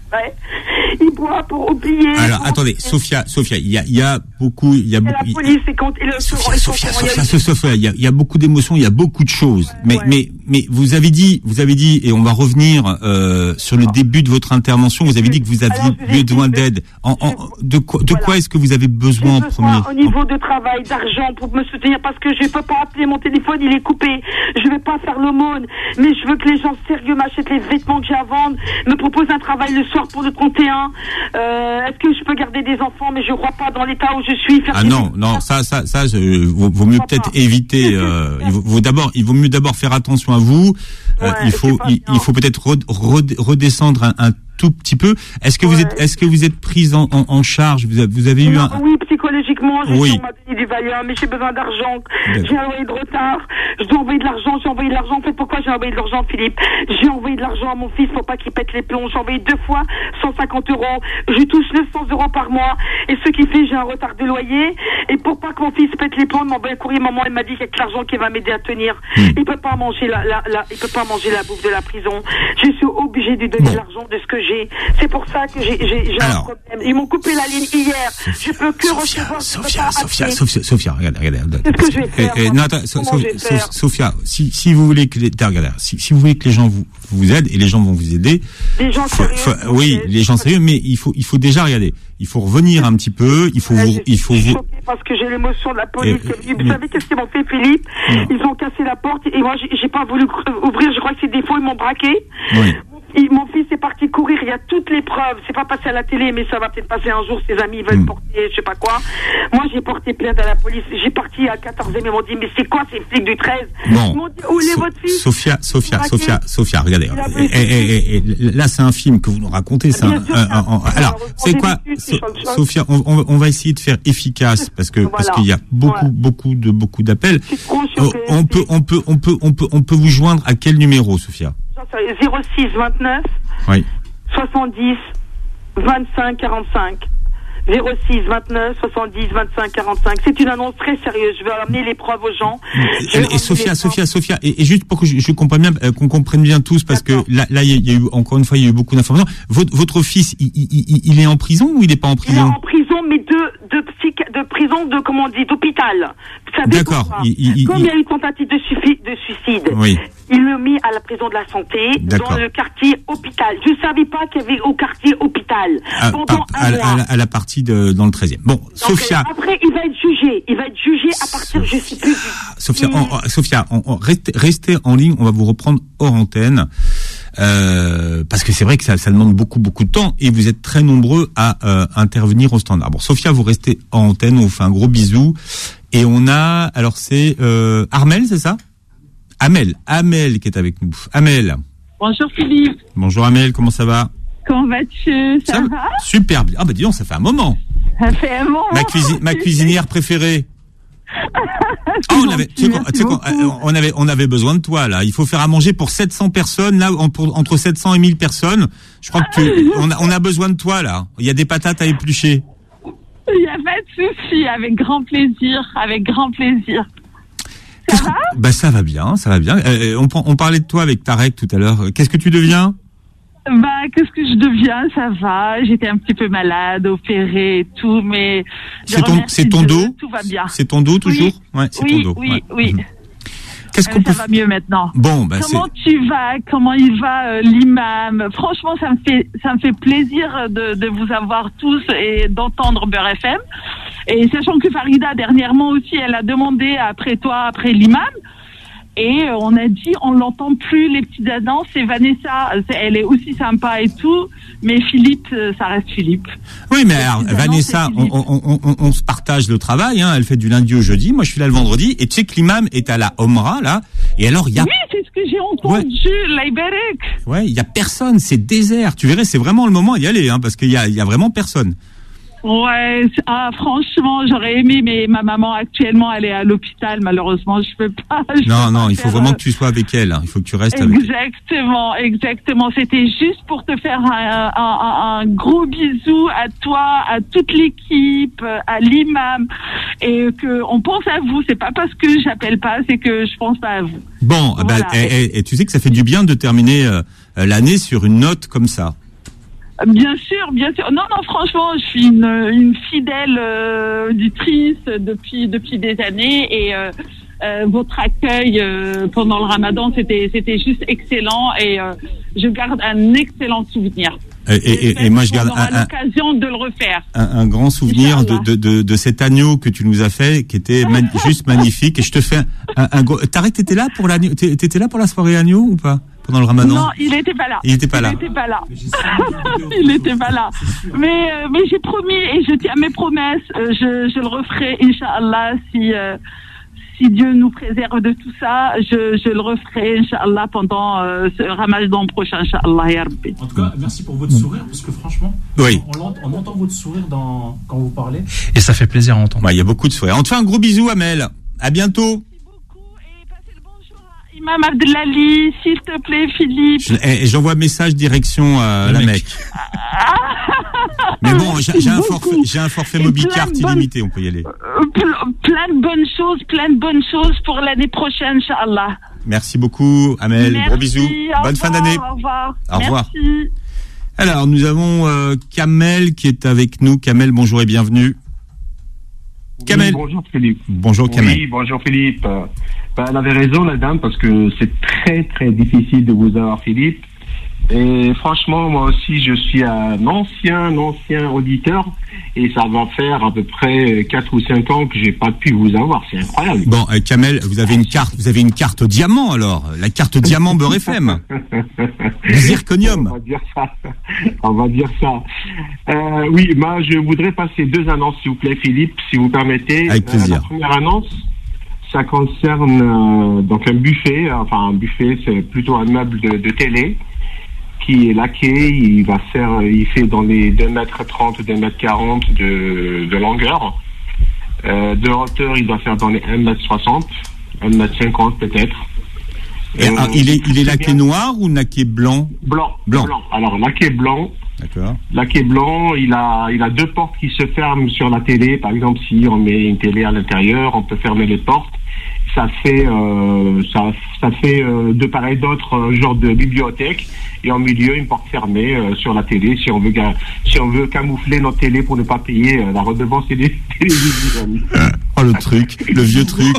Ouais. Il boit pour oublier. Alors, pour attendez, oublier. Sophia, Sophia, il y a, il y a beaucoup, il y a Et beaucoup. la police, c'est quand et le Sophia, ils sont- Sophia, il y a- Sophia, Sophia, Sophia, il y a, il y a beaucoup d'émotions, il y a beaucoup de choses. Mais, Ouais. mais, mais vous avez dit, vous avez dit, et on va revenir euh, sur le début de votre intervention. Vous avez dit que vous aviez Alors, je vous ai besoin dit, d'aide. En, en, de quoi, de Voilà. quoi est-ce que vous avez besoin en J'ai besoin premier? au niveau de travail, d'argent pour me soutenir parce que je peux pas appeler mon téléphone, il est coupé. Je vais pas faire l'aumône, mais je veux que les gens sérieux m'achètent les vêtements que j'ai à vendre, me proposent un travail le soir pour le trente et un. Euh, est-ce que je peux garder des enfants, mais je crois pas dans l'état où je suis. Faire Ah des- non, non, ça, ça, ça, je, vaut, vaut mieux Papa. peut-être éviter. Euh, il vaut, vaut d'abord, il vaut mieux d'abord faire attention à vous. Euh, Ouais, il faut, c'est pas il, bien. il faut peut-être re- re- redescendre un, un tout petit peu. Est-ce que vous Ouais. êtes, est-ce que vous êtes prise en, en, en charge? Vous avez, vous avez eu Non, un. Oui, psychologiquement, je Oui. suis, on m'a donné du Valium, mais j'ai besoin d'argent. D'accord. J'ai envoyé de retard. Je dois envoyer de l'argent. J'ai envoyé de l'argent. En fait, pourquoi j'ai envoyé de l'argent, Philippe? J'ai envoyé de l'argent à mon fils pour pas qu'il pète les plombs. J'ai envoyé deux fois cent cinquante euros. Je touche neuf cents euros par mois. Et ce qui fait, j'ai un retard de loyer. Et pour pas que mon fils pète les plombs, il m'a envoyé un courrier. Maman, elle m'a dit qu'il y a que l'argent qui va m'aider à tenir. Hmm. Il peut pas manger la, la, la, il peut pas manger la bouffe de la prison. Je suis obligée de lui donner Bon. l'argent de ce que j'ai. C'est pour ça que j'ai, j'ai, j'ai un Alors. problème. Ils m'ont coupé la ligne hier. Je peux que Sophia, recevoir. je peux Sophia, pas Sophia, appeler. Sophia, Sophia, regarde, regarde, regarde. Qu'est-ce que je vais faire, Eh, eh, moi non, attends, So- Comment So- je vais So- faire Sophia, si, si vous voulez que les, attends, regarde, si, si vous voulez que les gens vous, vous aident, et les gens vont vous aider, Des gens faut- sérieux. faut- oui, les gens sérieux, mais il faut, il faut déjà regarder. Il faut revenir un petit peu, il faut Ouais, vous, je il faut suis vous, choquée parce que j'ai l'émotion de la police. Et- qui est venue. mais- Vous savez qu'est-ce qu'ils m'ont fait, Philippe? Non. Ils ont cassé la porte et moi, j'ai j'ai pas voulu ouvrir. Je crois que c'est des faux. Ils m'ont braqué. oui. Et mon fils est parti courir, il y a toutes les preuves. C'est pas passé à la télé, mais ça va peut-être passer un jour. Ses amis veulent Mm. porter, je sais pas quoi. Moi, j'ai porté plainte à la police. J'ai parti à quatorze et ils m'ont dit, mais c'est quoi ces flics du treize? Bon. Ils m'ont dit, où est So- votre fils? Sophia, Sophia, Braqué. Sophia, Sophia, regardez. Il a Eh, pris- eh, eh, eh, là, c'est un film que vous nous racontez. C'est Bien un, sûr, un- c'est un un- un- film. alors, Alors, c'est on quoi, débute, So- c'est sur le choc. Sophia, on, on, on va essayer de faire efficace parce que parce Voilà. qu'il y a beaucoup, Ouais. beaucoup de beaucoup d'appels. Je suis trop Oh, choquée. on peut, on peut, on peut, on peut, on peut vous joindre à quel numéro, Sophia? zéro six vingt-neuf Oui. soixante-dix vingt-cinq quarante-cinq. zéro six vingt-neuf soixante-dix vingt-cinq quarante-cinq. C'est une annonce très sérieuse. Je vais amener les preuves aux gens. Je vais Et, et ramener Sophia, les Sophia, Sophia, et, et juste pour que je, je comprenne bien, euh, qu'on comprenne bien tous, parce que D'accord. là, là, il y, a- il y a eu encore une fois, il y a eu beaucoup d'informations. Votre, votre fils, il, il, il, il est en prison ou il est pas en Il est prison? en prison, mais de, de, psych- de prison, de, comment on dit, d'hôpital. Vous savez D'accord. pourquoi Il- il- il- Comme il y a eu tentative de, suffi- de suicide, Oui. ils l'ont mis à la prison de la santé, D'accord. dans le quartier hôpital. Je ne savais pas qu'il y avait au quartier hôpital. À, pendant par- un à, mois. à la- à la partie de, dans le treizième. Bon, Donc, Sophia, euh, après, il va être jugé. Il va être jugé à partir, je sais plus. du- Sophia, on- on- Sophia, on- on- restez, restez en ligne, on va vous reprendre hors antenne. Euh, parce que c'est vrai que ça, ça demande beaucoup, beaucoup de temps et vous êtes très nombreux à euh, intervenir au standard. Bon, Sophia, vous restez en antenne, on vous fait un gros bisou. Et on a, alors c'est euh, Armel, c'est ça? Amel, Amel qui est avec nous. Amel. Bonjour Philippe, Bonjour Amel, comment ça va? comment vas-tu? Ça, va? Super bien. Ah bah dis donc, ça fait un moment. Ça fait un moment. Ma, cuisi- ma cuisinière préférée. Ah, on avait, tu sais quoi, tu sais quoi, on avait, on avait besoin de toi là. Il faut faire à manger pour sept cents personnes là, en- pour- entre sept cents et mille personnes. Je crois que tu, on a, on a besoin de toi là. Il y a des patates à éplucher. Il n'y a pas de souci, avec grand plaisir, avec grand plaisir. Ça va? Bah ça va bien, ça va bien. Euh, on, on parlait de toi avec Tarek tout à l'heure. Qu'est-ce que tu deviens? Bah, qu'est-ce que je deviens? Ça va. J'étais un petit peu malade, opérée et tout, mais je C'est ton, remercie c'est ton Dieu, dos. tout va bien. C'est ton dos toujours. Oui. Ouais, c'est Oui, ton dos. oui, ouais. oui. Mhm. Qu'est-ce Euh, qu'on ça peut va mieux maintenant. Bon, bah c'est. Comment tu vas? Comment il va, euh, l'imam? Franchement, ça me fait, ça me fait plaisir de, de vous avoir tous et d'entendre Beurre F M. Et sachant que Farida, dernièrement aussi, elle a demandé après toi, après l'imam. Et euh, on a dit, on l'entend plus, les petites annonces. Et Vanessa, c'est- elle est aussi sympa et tout. Mais Philippe, euh, ça reste Philippe. Oui, mais alors, Évidemment, Vanessa, c'est on, Philippe. on, on, on, on se partage le travail. Hein. Elle fait du lundi au jeudi. Moi, je suis là le vendredi. Et tu sais que l'imam est à la Omra là. Et alors, il y a, Oui, c'est ce que j'ai entendu, Laïberek. ouais, il y a personne. C'est désert. Tu verrais, c'est vraiment le moment d'y aller, hein, parce qu'il y a, il y a vraiment personne. Ouais, c'est- ah, franchement, j'aurais aimé, mais ma maman actuellement, elle est à l'hôpital, malheureusement, je peux pas. je Non, peux non, pas il faut faire, vraiment euh, que tu sois avec elle. Hein. Il faut que tu restes avec elle. Exactement, exactement. C'était juste pour te faire un, un, un, un gros bisou à toi, à toute l'équipe, à l'imam, et que on pense à vous. C'est pas parce que j'appelle pas, c'est que je pense pas à vous. Bon, Voilà. bah, et, et- et tu sais que ça fait du bien de terminer euh, l'année sur une note comme ça. Bien sûr, bien sûr. Non, non, franchement, je suis une, une fidèle euh, auditrice depuis depuis des années et euh, euh, votre accueil euh, pendant le Ramadan, c'était c'était juste excellent et euh, je garde un excellent souvenir. Et, et, et moi, je garde on aura un, l'occasion de le refaire. Un, un grand souvenir de, de, de, de cet agneau que tu nous as fait, qui était man, juste magnifique. Et je te fais un, un, un gros. Tarek, t'étais là pour l'agneau, t'étais là pour la soirée agneau ou pas pendant le Ramadan? Non, il était pas là. Il était pas là. Il était pas là. il était pas là. Mais euh, mais j'ai promis et je tiens mes promesses. Euh, je je le referai, Inch'Allah, si. Euh, Si Dieu nous préserve de tout ça, je, je le referai, Inch'Allah, pendant euh, ce Ramadan prochain, Inch'Allah, ya Rabbi. En tout cas, merci pour votre sourire, parce que franchement, oui. on, on, on entend votre sourire dans, quand vous parlez. Et ça fait plaisir à entendre. Il ouais, y a beaucoup de sourires. On te fait un gros bisou, Amel. À bientôt. Merci beaucoup et passez le bonjour à Imam Abdelali, s'il te plaît, Philippe. Je, et, et j'envoie message direction à la Mecque. Mais bon, j'ai, j'ai, un forfait, j'ai un forfait Mobicart bonne... illimité, on peut y aller. Euh, plein de bonnes choses, plein de bonnes choses pour l'année prochaine, Inch'Allah. Merci beaucoup, Amel. Merci, gros bisous. Bonne revoir, fin d'année. Au revoir. Au revoir. Merci. Alors, nous avons euh, Kamel qui est avec nous. Kamel, bonjour et bienvenue. Kamel. Oui, bonjour Philippe. Bonjour Kamel. Oui, bonjour Philippe. Euh, ben, elle avait raison, la dame, parce que c'est très très difficile de vous avoir, Philippe. Et franchement, moi aussi, je suis un ancien, ancien auditeur, et ça va faire à peu près quatre ou cinq ans que j'ai pas pu vous avoir. C'est incroyable. Bon, euh, Kamel, vous avez une carte, vous avez une carte diamant alors, la carte diamant Beurre F M. Zirconium. On va dire ça. On va dire ça. Euh, oui, moi, je voudrais passer deux annonces, s'il vous plaît, Philippe, si vous permettez. Avec plaisir. Euh, la première annonce, ça concerne euh, donc un buffet. Enfin, un buffet, c'est plutôt un meuble de, de télé qui est laqué. Il va faire, il fait dans les deux mètres trente, deux mètres quarante de, de longueur. Euh, de hauteur, il doit faire dans les un mètre soixante, un mètre cinquante peut-être. Et, euh, il est, il est laqué bien. Noir ou laqué blanc? Blanc. Blanc. Blanc. Alors, laqué blanc. D'accord. Laqué blanc, il a, il a deux portes qui se ferment sur la télé. Par exemple, si on met une télé à l'intérieur, on peut fermer les portes. Ça fait, euh, ça, ça fait euh, de part et d'autre un genre de bibliothèque. Et en milieu, une porte fermée euh, sur la télé, si on veut, si on veut camoufler notre télé pour ne pas payer euh, la redevance télé. Oh, le truc, le vieux truc.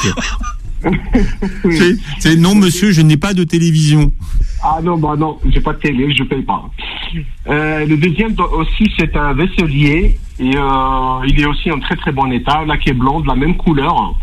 Oui. C'est, c'est non, monsieur, je n'ai pas de télévision. Ah non, bah non, j'ai pas de télé, je paye pas. Euh, le deuxième aussi, c'est un vaisselier et euh, il est aussi en très très bon état, laqué blanc, de la même couleur.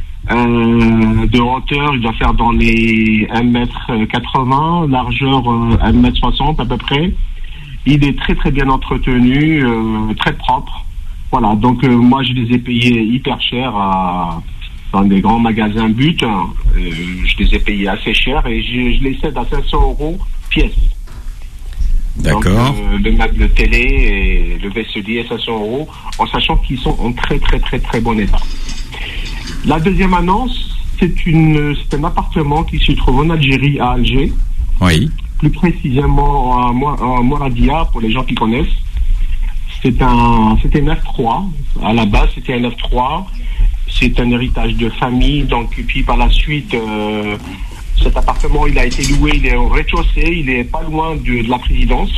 Euh, de hauteur, il doit faire dans les un mètre quatre-vingts, largeur euh, un mètre soixante à peu près. Il est très très bien entretenu, euh, très propre. Voilà, donc euh, moi je les ai payés hyper cher à, dans des grands magasins But. Euh, je les ai payés assez cher et je, je les cède à cinq cents euros pièce. D'accord. Donc, euh, le meuble télé et le vaisselier à cinq cents euros, en sachant qu'ils sont en très très très très bon état. La deuxième annonce, c'est, une, c'est un appartement qui se trouve en Algérie, à Alger. Oui. Plus précisément à Mouradia, pour les gens qui connaissent. C'est un, c'était un F trois. À la base, c'était un F trois. C'est un héritage de famille. Donc, et puis par la suite, euh, cet appartement, il a été loué. Il est au rez-de-chaussée. Il est pas loin de, de la présidence.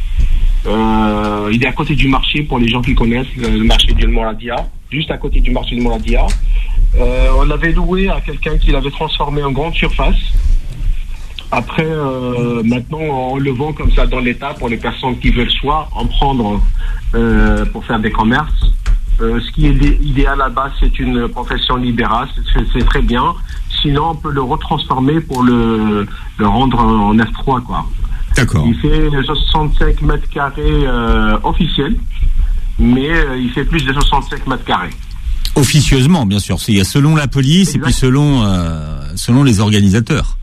Euh, il est à côté du marché, pour les gens qui connaissent le marché de Mouradia. Juste à côté du marché de Mouradia. Euh, on l'avait loué à quelqu'un qui l'avait transformé en grande surface. Après, euh, maintenant, on le vend comme ça dans l'état pour les personnes qui veulent soit en prendre euh, pour faire des commerces. Euh, ce qui est idéal là-bas, c'est une profession libérale, c'est, c'est très bien. Sinon, on peut le retransformer pour le, le rendre en F trois, quoi. D'accord. Il fait soixante-cinq mètres carrés euh, officiels, mais euh, il fait plus de soixante-cinq mètres carrés. Officieusement, bien sûr. Il y a selon la police exact. Et puis selon euh, selon les organisateurs.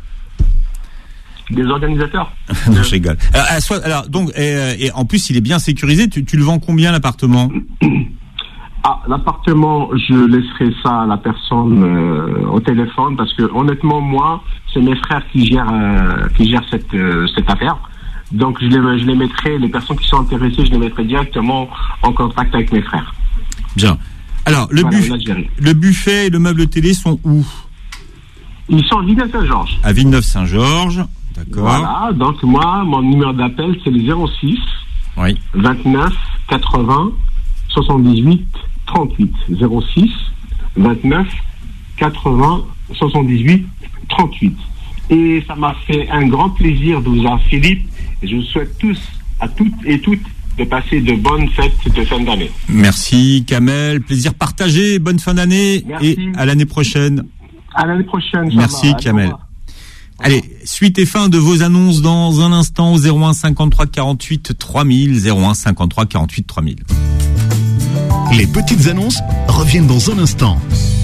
Les organisateurs. Non, je rigole. Alors, alors, alors donc, et, et en plus, il est bien sécurisé. Tu, tu le vends combien l'appartement? Ah, l'appartement, je laisserai ça à la personne euh, au téléphone parce que honnêtement, moi, c'est mes frères qui gèrent euh, qui gèrent cette euh, cette affaire. Donc, je les je les mettrai, les personnes qui sont intéressées, je les mettrai directement en contact avec mes frères. Bien. Alors, le, voilà, buff- le buffet et le meuble télé sont où? Ils sont à Villeneuve-Saint-Georges. À Villeneuve-Saint-Georges, d'accord. Voilà, donc moi, mon numéro d'appel, c'est le zéro six Oui. vingt-neuf quatre-vingts soixante-dix-huit trente-huit. zéro six vingt-neuf quatre-vingts soixante-dix-huit trente-huit. Et ça m'a fait un grand plaisir de vous avoir, Philippe. Et je vous souhaite tous, à toutes et toutes, de passer de bonnes fêtes de fin d'année. Merci Kamel, plaisir partagé, bonne fin d'année. Merci. Et à l'année prochaine. À l'année prochaine. Merci Kamel. Allez, suite et fin de vos annonces dans un instant au zéro un cinquante-trois quarante-huit trois mille, zéro un cinquante-trois quarante-huit trois mille. Les petites annonces reviennent dans un instant.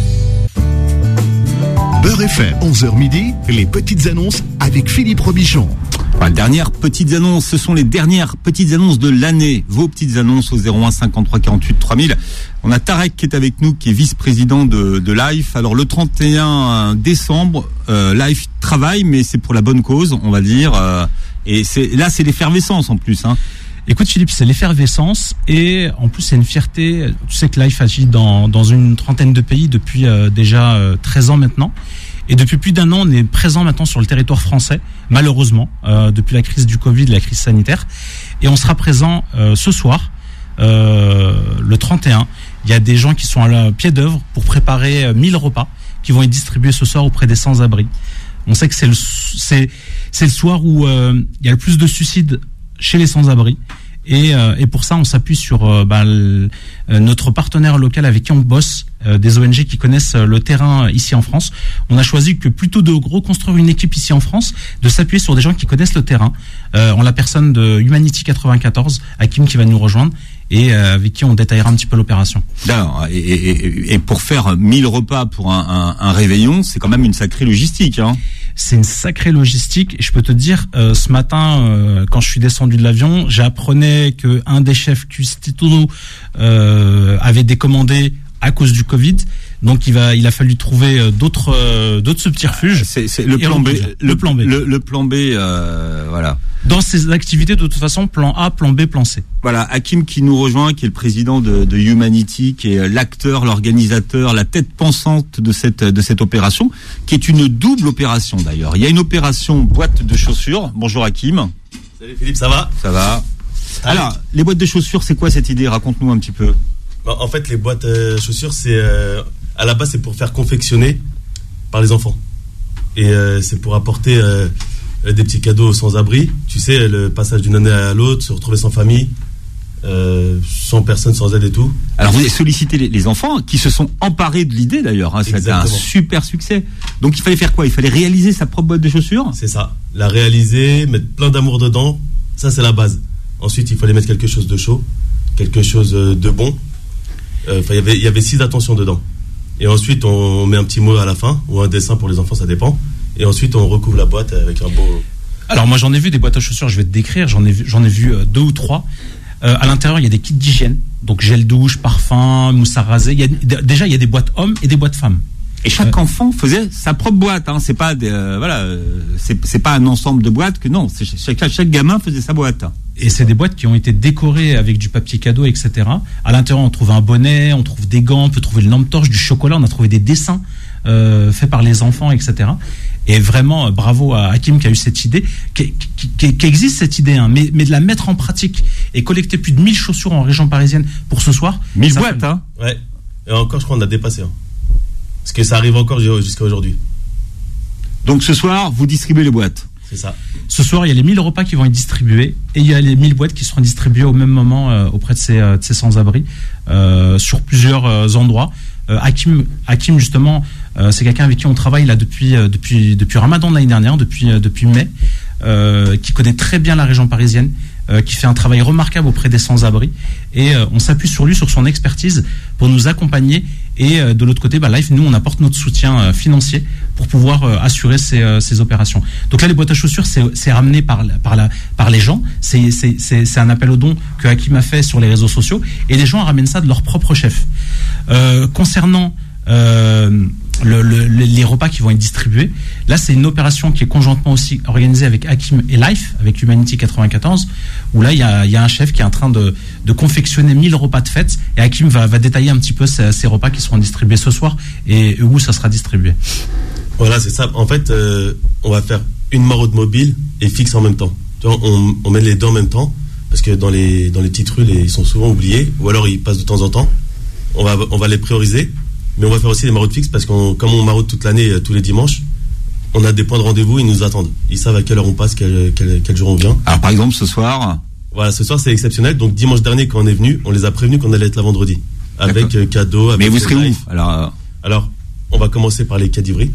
Beurre F M, onze heures midi, les petites annonces avec Philippe Robichon. Voilà, dernières petites annonces, ce sont les dernières petites annonces de l'année. Vos petites annonces au zéro un cinquante-trois quarante-huit trois mille. On a Tarek qui est avec nous, qui est vice-président de, de Life. Alors le trente et un décembre, euh, Life travaille, mais c'est pour la bonne cause, on va dire. Euh, et c'est là, c'est l'effervescence en plus. Hein. Écoute Philippe, c'est l'effervescence et en plus c'est une fierté. Tu sais que Life agit dans, dans une trentaine de pays depuis euh, déjà euh, treize ans maintenant. Et depuis plus d'un an, on est présent maintenant sur le territoire français, malheureusement, euh, depuis la crise du Covid, la crise sanitaire. Et on sera présent euh, ce soir, euh, le trente et un. Il y a des gens qui sont à la pied d'œuvre pour préparer mille repas qui vont être distribués ce soir auprès des sans-abri. On sait que c'est le, c'est, c'est le soir où euh, il y a le plus de suicides chez les sans-abri. Et, euh, et pour ça, on s'appuie sur euh, bah, le, euh, notre partenaire local avec qui on bosse, euh, des O N G qui connaissent le terrain ici en France. On a choisi que plutôt de reconstruire une équipe ici en France, de s'appuyer sur des gens qui connaissent le terrain. Euh, en la personne de Humanity quatre-vingt-quatorze, Hakim qui va nous rejoindre et euh, avec qui on détaillera un petit peu l'opération. D'accord. Et, et, et pour faire mille repas pour un, un, un réveillon, c'est quand même une sacrée logistique, hein. C'est une sacrée logistique. Je peux te dire, euh, ce matin, euh, quand je suis descendu de l'avion, j'apprenais que un des chefs cuisiniers euh, avait décommandé à cause du Covid. Donc il va, il a fallu trouver euh, d'autres, euh, d'autres subterfuges. C'est, c'est le plan B, le, le plan B, le, le plan B, euh, voilà. Dans ces activités, de toute façon, plan A, plan B, plan C. Voilà, Hakim qui nous rejoint, qui est le président de, de Humanity, qui est l'acteur, l'organisateur, la tête pensante de cette de cette opération, qui est une double opération d'ailleurs. Il y a une opération boîte de chaussures. Bonjour Hakim. Salut Philippe, ça va ? Ça va. Allez. Alors, les boîtes de chaussures, c'est quoi cette idée ? Raconte-nous un petit peu. Bah, en fait, les boîtes euh, chaussures, c'est euh, à la base, c'est pour faire confectionner par les enfants. Et euh, c'est pour apporter euh, des petits cadeaux aux sans-abri. Tu sais, le passage d'une année à l'autre, se retrouver sans famille, euh, sans personne, sans aide et tout. Alors vous avez sollicité les, les enfants qui se sont emparés de l'idée d'ailleurs. Hein, c'était un super succès. Donc il fallait faire quoi ? Il fallait réaliser sa propre boîte de chaussures ? C'est ça. La réaliser, mettre plein d'amour dedans. Ça, c'est la base. Ensuite, il fallait mettre quelque chose de chaud, quelque chose de bon. Enfin, euh, il y avait, il y avait six attentions dedans. Et ensuite, on met un petit mot à la fin, ou un dessin pour les enfants, ça dépend. Et ensuite, on recouvre la boîte avec un beau... Alors moi, j'en ai vu des boîtes à chaussures, je vais te décrire, j'en ai vu, j'en ai vu euh, deux ou trois. Euh, à l'intérieur, il y a des kits d'hygiène, donc gel douche, parfum, mousse à raser. Il y a, déjà, il y a des boîtes hommes et des boîtes femmes. Et chaque euh, enfant faisait sa propre boîte. Hein. C'est pas des, euh, voilà, euh, c'est, c'est pas un ensemble de boîtes que non. C'est, chaque, chaque gamin faisait sa boîte. Et c'est des boîtes qui ont été décorées avec du papier cadeau, et cetera. À l'intérieur, on trouve un bonnet, on trouve des gants, on peut trouver une lampe torche, du chocolat. On a trouvé des dessins euh, faits par les enfants, et cetera. Et vraiment, euh, bravo à Hakim qui a eu cette idée, qui, qui, qui, qui existe cette idée, hein, mais, mais de la mettre en pratique et collecter plus de mille chaussures en région parisienne pour ce soir. mille boîtes, fait... hein. Ouais. Et encore, je crois qu'on a dépassé. Hein. Parce que ça arrive encore jusqu'à aujourd'hui. Donc ce soir, vous distribuez les boîtes. C'est ça. Ce soir, il y a les mille repas qui vont être distribués et il y a les mille boîtes qui seront distribuées au même moment euh, auprès de ces, euh, de ces sans-abri euh, sur plusieurs euh, endroits. Euh, Hakim, Hakim justement, euh, c'est quelqu'un avec qui on travaille là depuis euh, depuis depuis Ramadan de l'année dernière, depuis euh, depuis mai, euh, qui connaît très bien la région parisienne, euh, qui fait un travail remarquable auprès des sans-abri et euh, on s'appuie sur lui, sur son expertise pour nous accompagner. Et euh, de l'autre côté, bah, Life, nous, on apporte notre soutien euh, financier pour pouvoir euh, assurer ces, euh, ces opérations. Donc là, les boîtes à chaussures, c'est, c'est ramené par, par, la, par les gens. C'est, c'est, c'est, c'est un appel aux dons que Hakim a fait sur les réseaux sociaux. Et les gens ramènent ça de leur propre chef. Euh, concernant euh, le, le, les repas qui vont être distribués, là, c'est une opération qui est conjointement aussi organisée avec Hakim et Life, avec Humanity quatre-vingt-quatorze, où là, il y a, y a un chef qui est en train de, de confectionner mille repas de fête. Et Hakim va, va détailler un petit peu ces, ces repas qui seront distribués ce soir et où ça sera distribué. Voilà, c'est ça. En fait, euh, on va faire une maraude mobile et fixe en même temps. Tu vois, on, on met les deux en même temps. parce que dans les dans les petites rues, les, ils sont souvent oubliés, ou alors ils passent de temps en temps. On va on va les prioriser, mais on va faire aussi des maraudes fixes parce qu'on comme on maraude toute l'année, euh, tous les dimanches, on a des points de rendez-vous, ils nous attendent. Ils savent à quelle heure on passe, quel quel, quel jour on vient. Alors par exemple ce soir. Voilà, ce soir c'est exceptionnel. Donc dimanche dernier quand on est venu, on les a prévenus qu'on allait être là vendredi, avec euh, cadeaux. Avec mais vous serez où alors euh... alors on va commencer par les quais d'Ivry.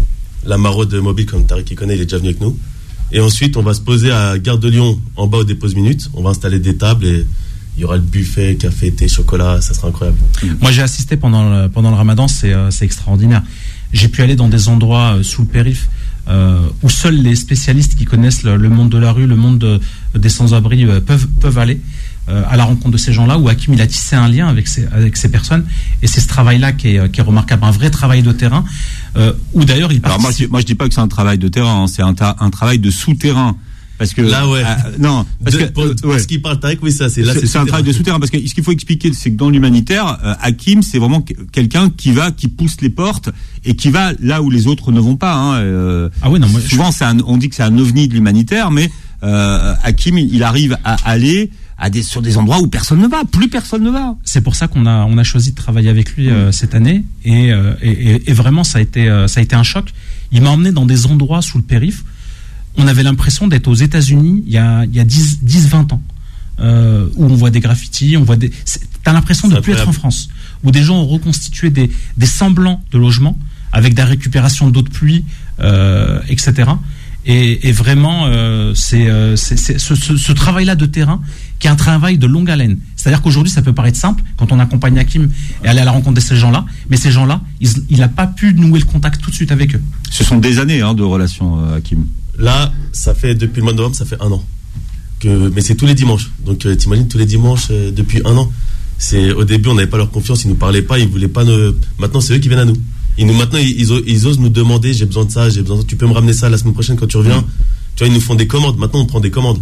La maraude mobile, comme Tariq qui connaît, il est déjà venu avec nous. Et ensuite, on va se poser à Gare de Lyon, en bas au dépose minutes. On va installer des tables et il y aura le buffet, café, thé, chocolat. Ça sera incroyable. Moi, j'ai assisté pendant le, pendant le Ramadan. C'est, euh, c'est extraordinaire. J'ai pu aller dans des endroits euh, sous le périph' euh, où seuls les spécialistes qui connaissent le, le monde de la rue, le monde de, des sans-abri euh, peuvent, peuvent aller euh, à la rencontre de ces gens-là, où Hakim il a tissé un lien avec ces, avec ces personnes. Et c'est ce travail-là qui est, qui est remarquable. Un vrai travail de terrain. Euh, ou d'ailleurs il Alors moi je, moi je dis pas que c'est un travail de terrain, hein, c'est un, ta, un travail de souterrain parce que là ouais euh, non parce de, que pour, euh, pour ouais. ce qui parle Tariq, oui ça c'est là c'est, c'est, c'est un travail de souterrain parce que ce qu'il faut expliquer c'est que dans l'humanitaire euh, Hakim c'est vraiment quelqu'un qui va qui pousse les portes et qui va là où les autres ne vont pas hein, euh, ah oui non moi, souvent je... c'est un, on dit que c'est un ovni de l'humanitaire mais euh, Hakim il, il arrive à aller à des, sur des endroits où personne ne va, plus personne ne va. C'est pour ça qu'on a, on a choisi de travailler avec lui euh, cette année et, euh, et, et vraiment ça a été, euh, ça a été un choc. Il m'a emmené dans des endroits sous le périph'. On avait l'impression d'être aux États-Unis il y a, il y a dix, vingt ans, euh, où on voit des graffitis, on voit des. T'as l'impression de ne plus être en France, où des gens ont reconstitué des, des semblants de logements avec des récupérations d'eau de pluie, euh, et cetera. Et, et vraiment, euh, c'est, euh, c'est, c'est ce, ce, ce travail-là de terrain qui est un travail de longue haleine. C'est-à-dire qu'aujourd'hui, ça peut paraître simple quand on accompagne Hakim et aller à la rencontre de ces gens-là, mais ces gens-là, ils, il n'a pas pu nouer le contact tout de suite avec eux. Ce sont des années hein, de relation, euh, Hakim. Là, ça fait depuis le mois de novembre, ça fait un an. Que, mais c'est tous les dimanches. Donc, euh, t'imagines tous les dimanches euh, depuis un an. C'est au début, on n'avait pas leur confiance, ils nous parlaient pas, ils voulaient pas. Ne... Maintenant, c'est eux qui viennent à nous. Ils nous maintenant, ils, ils, ils osent nous demander, j'ai besoin de ça, j'ai besoin de ça. Tu peux me ramener ça la semaine prochaine quand tu reviens. Mmh. Tu vois, ils nous font des commandes. Maintenant, on prend des commandes.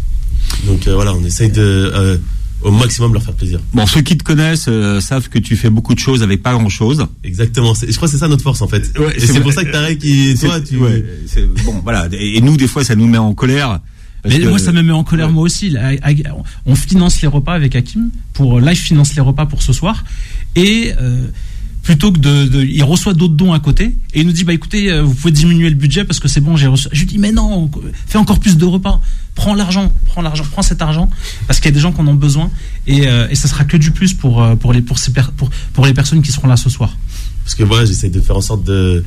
Donc euh, voilà, on essaye de euh, au maximum leur faire plaisir. Bon, ceux qui te connaissent euh, savent que tu fais beaucoup de choses avec pas grand-chose. Exactement. C'est, je crois que c'est ça notre force en fait. Ouais, et c'est, c'est pour ça que Tarek, qui, toi, tu. Ouais, c'est, bon, voilà. Et, et nous, des fois, ça nous met en colère. Mais que, moi, ça me met en colère, ouais. Moi aussi. On finance les repas avec Hakim. Pour, là, je finance les repas pour ce soir. Et euh, plutôt que de, de. Il reçoit d'autres dons à côté. Et il nous dit bah écoutez, vous pouvez diminuer le budget parce que c'est bon, j'ai reçu. Je lui dis mais non, fais encore plus de repas. Prends l'argent, prends l'argent, prends cet argent. Parce qu'il y a des gens qui en ont besoin. Et, euh, et ça sera que du plus pour, pour, les, pour, ces per, pour, pour les personnes qui seront là ce soir. Parce que voilà, j'essaie de faire en sorte de.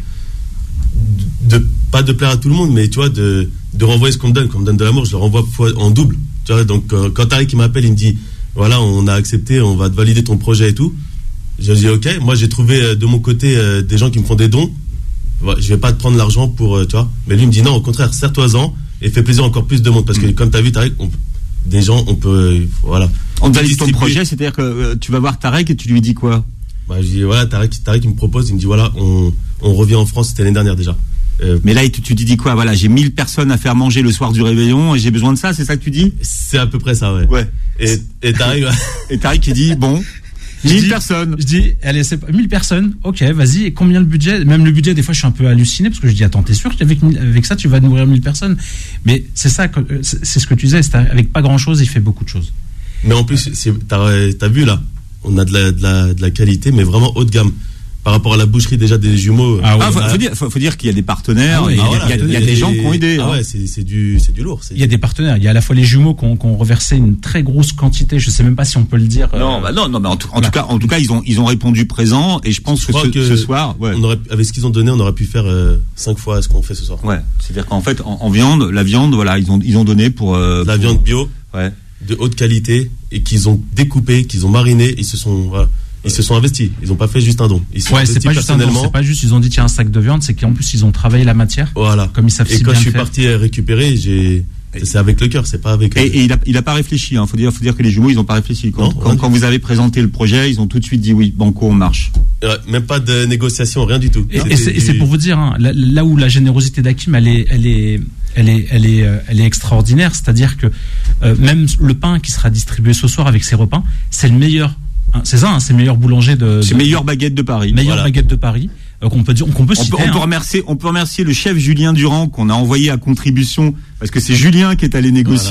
de pas de plaire à tout le monde, mais tu vois, de, de renvoyer ce qu'on me donne. Quand on me donne de l'amour, je le renvoie en double. Tu vois, donc euh, quand Tariq m'appelle, il me dit voilà, on a accepté, on va te valider ton projet et tout. Je dis ok, moi j'ai trouvé euh, de mon côté euh, des gens qui me font des dons. Voilà, je vais pas te prendre l'argent pour, euh, tu vois. Mais lui il me dit non, au contraire, serre-toi-en et fais plaisir encore plus de monde. Parce que mmh. comme tu as vu, Tariq, on, des gens, on peut. Euh, voilà. On te valide ton projet, c'est-à-dire que euh, tu vas voir Tariq et tu lui dis quoi? Bah, je dis voilà, Tariq, Tariq il me propose, il me dit voilà, on, on revient en France, c'était l'année dernière déjà. Euh, mais là, tu, tu dis quoi? Voilà, j'ai mille personnes à faire manger le soir du réveillon et j'ai besoin de ça, c'est ça que tu dis? C'est à peu près ça, ouais. Ouais. Et, et Tariq, et Tariq qui dit bon, mille dis, personnes. Je dis, allez, c'est mille personnes, ok, vas-y, et combien le budget? Même le budget, des fois, je suis un peu halluciné parce que je dis, attends, t'es sûr qu'avec avec ça, tu vas nourrir mille personnes? Mais c'est ça, c'est, c'est ce que tu disais, c'est avec pas grand-chose, il fait beaucoup de choses. Mais en plus, c'est, t'as, t'as vu là, on a de la, de la, de la qualité, mais vraiment haut de gamme. Par rapport à la boucherie déjà des jumeaux. Ah, ouais, ah faut, faut, dire, faut, faut dire qu'il y a des partenaires, ah ouais, il y a, ah voilà, il y a, il y a des gens qui ont aidé. Ah hein. ouais, c'est, c'est du, c'est du lourd. C'est il y a des partenaires. Il y a à la fois les jumeaux qui ont, qui ont reversé une très grosse quantité. Je sais même pas si on peut le dire. Non, euh, bah non, non, mais en tout, en tout cas, en tout cas, ils ont, ils ont répondu présent. Et je pense je que, ce, que ce soir, ouais. on aurait, avec ce qu'ils ont donné, on aurait pu faire euh, cinq fois ce qu'on fait ce soir. Ouais. C'est-à-dire qu'en fait, en, en viande, la viande, voilà, ils ont, ils ont donné pour euh, la pour, viande bio, ouais, de haute qualité et qu'ils ont découpé, qu'ils ont mariné, ils se sont, voilà. Ils se sont investis, ils n'ont pas fait juste un don. Ils se sont ouais, c'est pas juste un don, c'est pas juste ils ont dit tiens un sac de viande, c'est qu'en plus ils ont travaillé la matière. Voilà. Comme ils savent et si quand bien je suis faire. parti récupérer, j'ai c'est avec le cœur, c'est pas avec. Et, et il a il a pas réfléchi. Hein. Faut dire faut dire que les jumeaux ils ont pas réfléchi. Quand, non, quand, quand vous avez présenté le projet, ils ont tout de suite dit oui, banco, on marche. Ouais, même pas de négociation, rien du tout. Et, et, c'est, du... et c'est pour vous dire hein, là, là où la générosité d'Hakim elle est elle est elle est elle est euh, elle est extraordinaire. C'est-à-dire que euh, même le pain qui sera distribué ce soir avec ses repas, c'est le meilleur. C'est ça, hein, c'est le meilleur boulanger de. C'est de, meilleure baguette de Paris. Meilleure voilà. baguette de Paris. Euh, qu'on peut dire, qu'on peut citer. On peut, on peut hein. remercier, on peut remercier le chef Julien Durand qu'on a envoyé à contribution parce que c'est Julien qui est allé négocier. Voilà.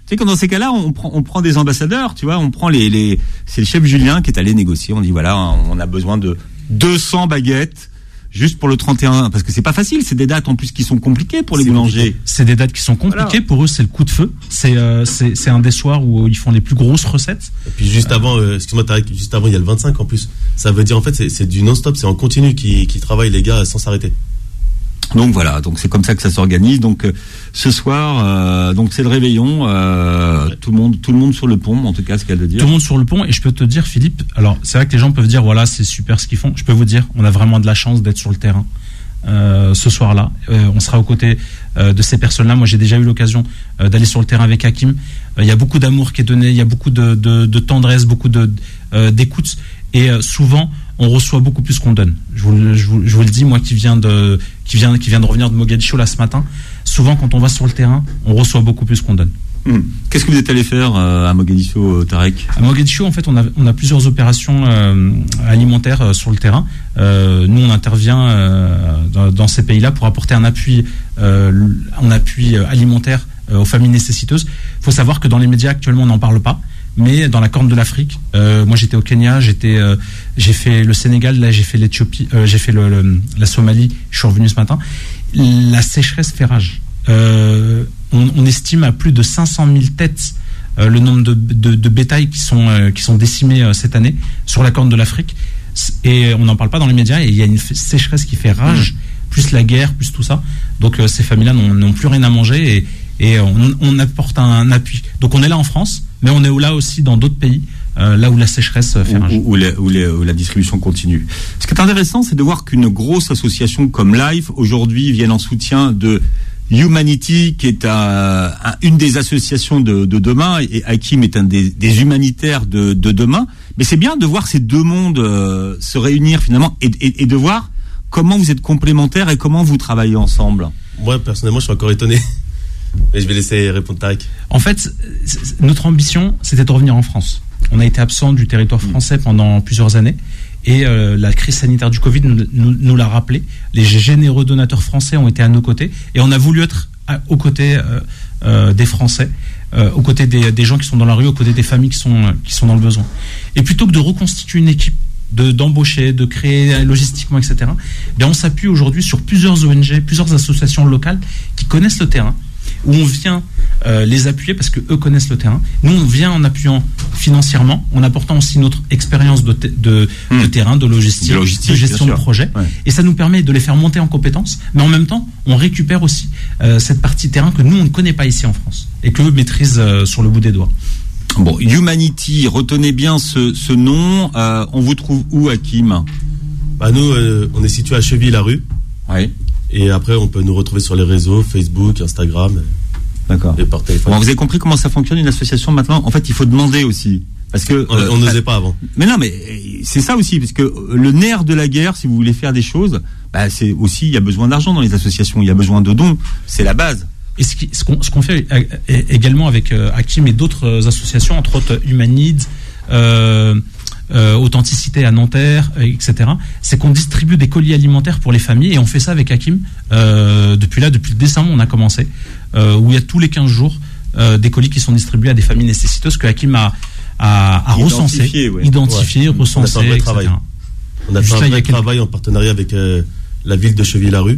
sais que dans ces cas-là, on prend, on prend des ambassadeurs, tu vois, on prend les, les, c'est le chef Julien qui est allé négocier. On dit voilà, on a besoin de deux cents baguettes juste pour le trente et un, parce que c'est pas facile. C'est des dates en plus qui sont compliquées pour les boulangers. C'est des dates qui sont compliquées Voilà. pour eux. C'est le coup de feu. C'est euh, c'est c'est un des soirs où ils font les plus grosses recettes. Et puis juste avant, euh, excuse-moi Tarek, juste avant il y a le vingt-cinq en plus. Ça veut dire en fait c'est, c'est du non-stop, c'est en continu qui, qui travaillent les gars sans s'arrêter. Donc voilà, donc c'est comme ça que ça s'organise. Donc euh, ce soir, euh, donc c'est le réveillon. Euh, ouais. Tout le monde, tout le monde sur le pont, en tout cas, ce qu'elle veut dire. Tout le monde sur le pont. Et je peux te dire, Philippe. Alors c'est vrai que les gens peuvent dire, voilà, c'est super ce qu'ils font. Je peux vous dire, on a vraiment de la chance d'être sur le terrain euh, ce soir-là. Euh, on sera aux côtés euh, de ces personnes-là. Moi, j'ai déjà eu l'occasion euh, d'aller sur le terrain avec Hakim. Il euh, y a beaucoup d'amour qui est donné. Il y a beaucoup de, de, de tendresse, beaucoup de euh, d'écoute. Et euh, souvent, on reçoit beaucoup plus qu'on donne. Je vous, je, vous, je vous le dis, moi qui viens de qui vient qui vient de revenir de Mogadiscio là ce matin. Souvent, quand on va sur le terrain, on reçoit beaucoup plus qu'on donne. Mmh. Qu'est-ce que vous êtes allé faire euh, à Mogadiscio, Tarek ? À Mogadiscio, en fait, on a on a plusieurs opérations euh, alimentaires euh, sur le terrain. Euh, nous, on intervient euh, dans, dans ces pays-là pour apporter un appui, euh, un appui alimentaire euh, aux familles nécessiteuses. Il faut savoir que dans les médias actuellement, on n'en parle pas. Mais dans la Corne de l'Afrique, euh, moi j'étais au Kenya, j'étais, euh, j'ai fait le Sénégal, là j'ai fait l'Éthiopie, euh, j'ai fait le, le, la Somalie. Je suis revenu ce matin. La sécheresse fait rage. Euh, on, on estime à plus de cinq cent mille têtes euh, le nombre de, de, de bétail qui sont euh, qui sont décimés euh, cette année sur la Corne de l'Afrique. Et on n'en parle pas dans les médias. Et il y a une sécheresse qui fait rage, plus la guerre, plus tout ça. Donc euh, ces familles-là n'ont, n'ont plus rien à manger et et on, on apporte un, un appui. Donc on est là en France, mais on est là aussi dans d'autres pays, euh, là où la sécheresse fait rage. Où, où, les, où, les, où la distribution continue. Ce qui est intéressant, c'est de voir qu'une grosse association comme Life, aujourd'hui, vienne en soutien de Humanity, qui est un, un, une des associations de, de demain, et Hakim est un des, des humanitaires de, de demain. Mais c'est bien de voir ces deux mondes euh, se réunir finalement, et, et, et de voir comment vous êtes complémentaires et comment vous travaillez ensemble. Moi, personnellement, je suis encore étonné. Et je vais laisser répondre Tarek. En fait, notre ambition, c'était de revenir en France. On a été absent du territoire français pendant plusieurs années. Et euh, la crise sanitaire du Covid nous, nous, nous l'a rappelé. Les généreux donateurs français ont été à nos côtés. Et on a voulu être à, aux côtés euh, euh, des Français, euh, aux côtés des, des gens qui sont dans la rue, aux côtés des familles qui sont, qui sont dans le besoin. Et plutôt que de reconstituer une équipe, de, d'embaucher, de créer logistiquement, et cetera, bien on s'appuie aujourd'hui sur plusieurs O N G, plusieurs associations locales qui connaissent le terrain, où on vient euh, les appuyer parce que eux connaissent le terrain. Nous, on vient en appuyant financièrement, en apportant aussi notre expérience de, te- de, mmh. de terrain, de logistique, de, logistique, de gestion de projet. Ouais. Et ça nous permet de les faire monter en compétences, mais en même temps, on récupère aussi euh, cette partie terrain que nous, on ne connaît pas ici en France et qu'eux maîtrisent euh, sur le bout des doigts. Bon, Humanity, retenez bien ce, ce nom. Euh, on vous trouve où, Hakim ? Bah nous, euh, on est situé à Cheville-la-Rue. Oui. Et après, on peut nous retrouver sur les réseaux, Facebook, Instagram. D'accord. Et par téléphone. Bon, vous avez compris comment ça fonctionne une association maintenant ? En fait, il faut demander aussi. Parce que on, euh, on n'osait pas avant. Mais non, mais c'est ça aussi, parce que le nerf de la guerre, si vous voulez faire des choses, bah, c'est aussi, il y a besoin d'argent dans les associations, il y a besoin de dons, c'est la base. Et ce, qui, ce, qu'on, ce qu'on fait également avec euh, Hakim et d'autres associations, entre autres Humanid, euh, euh, Authenticité à Nanterre, et cetera, c'est qu'on distribue des colis alimentaires pour les familles et on fait ça avec Hakim euh, depuis là, depuis le décembre, on a commencé, euh, où il y a tous les quinze jours euh, des colis qui sont distribués à des familles nécessiteuses que Hakim a, a, a recensé, ouais. identifié, ouais. recensé, on a fait un vrai et cetera. Travail. On a fait un vrai travail en partenariat avec euh, la ville de Cheville-la-Rue.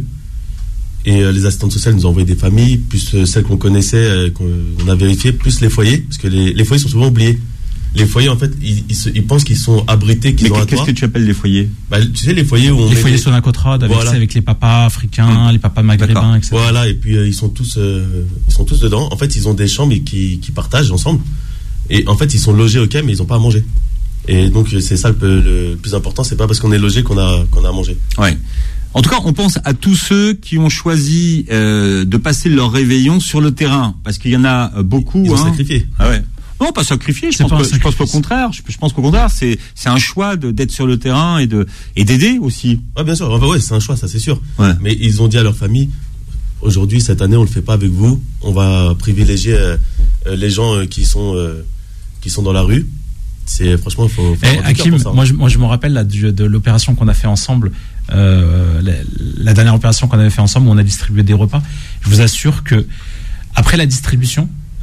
Et euh, les assistantes sociales nous ont envoyé des familles, plus euh, celles qu'on connaissait, euh, qu'on on a vérifié, plus les foyers, parce que les, les foyers sont souvent oubliés. Les foyers, en fait, ils, ils, se, ils pensent qu'ils sont abrités, qu'ils Mais ont un qu'est-ce toit. que tu appelles les foyers ? Bah, tu sais, les foyers où on les met foyers des... Sonacotrade, avec, voilà. avec les papas africains, mmh. les papas maghrébins, et cetera. Voilà, et puis euh, ils sont tous, euh, ils sont tous dedans. En fait, ils ont des chambres qui, qui partagent ensemble. Et en fait, ils sont logés au camp, mais ils n'ont pas à manger. Et donc, c'est ça le, le plus important. C'est pas parce qu'on est logé qu'on a, qu'on a à manger. Ouais. En tout cas, on pense à tous ceux qui ont choisi euh, de passer leur réveillon sur le terrain, parce qu'il y en a beaucoup. Ils ont hein. sacrifié. Ah ouais. Non, pas sacrifié. Je pense, que, je pense qu'au contraire. Je, je pense qu'au contraire, c'est c'est un choix de, d'être sur le terrain et de et d'aider aussi. Ouais, bien sûr. Enfin, ouais, c'est un choix, ça c'est sûr. Ouais. Mais ils ont dit à leur famille, aujourd'hui, cette année, on le fait pas avec vous. On va privilégier euh, les gens euh, qui sont euh, qui sont dans la rue. C'est franchement, faut. faut eh, Hakim, moi je, moi je me rappelle là, du, de l'opération qu'on a fait ensemble, euh, la, la dernière opération qu'on avait fait ensemble où on a distribué des repas. Je vous assure que après la distribution,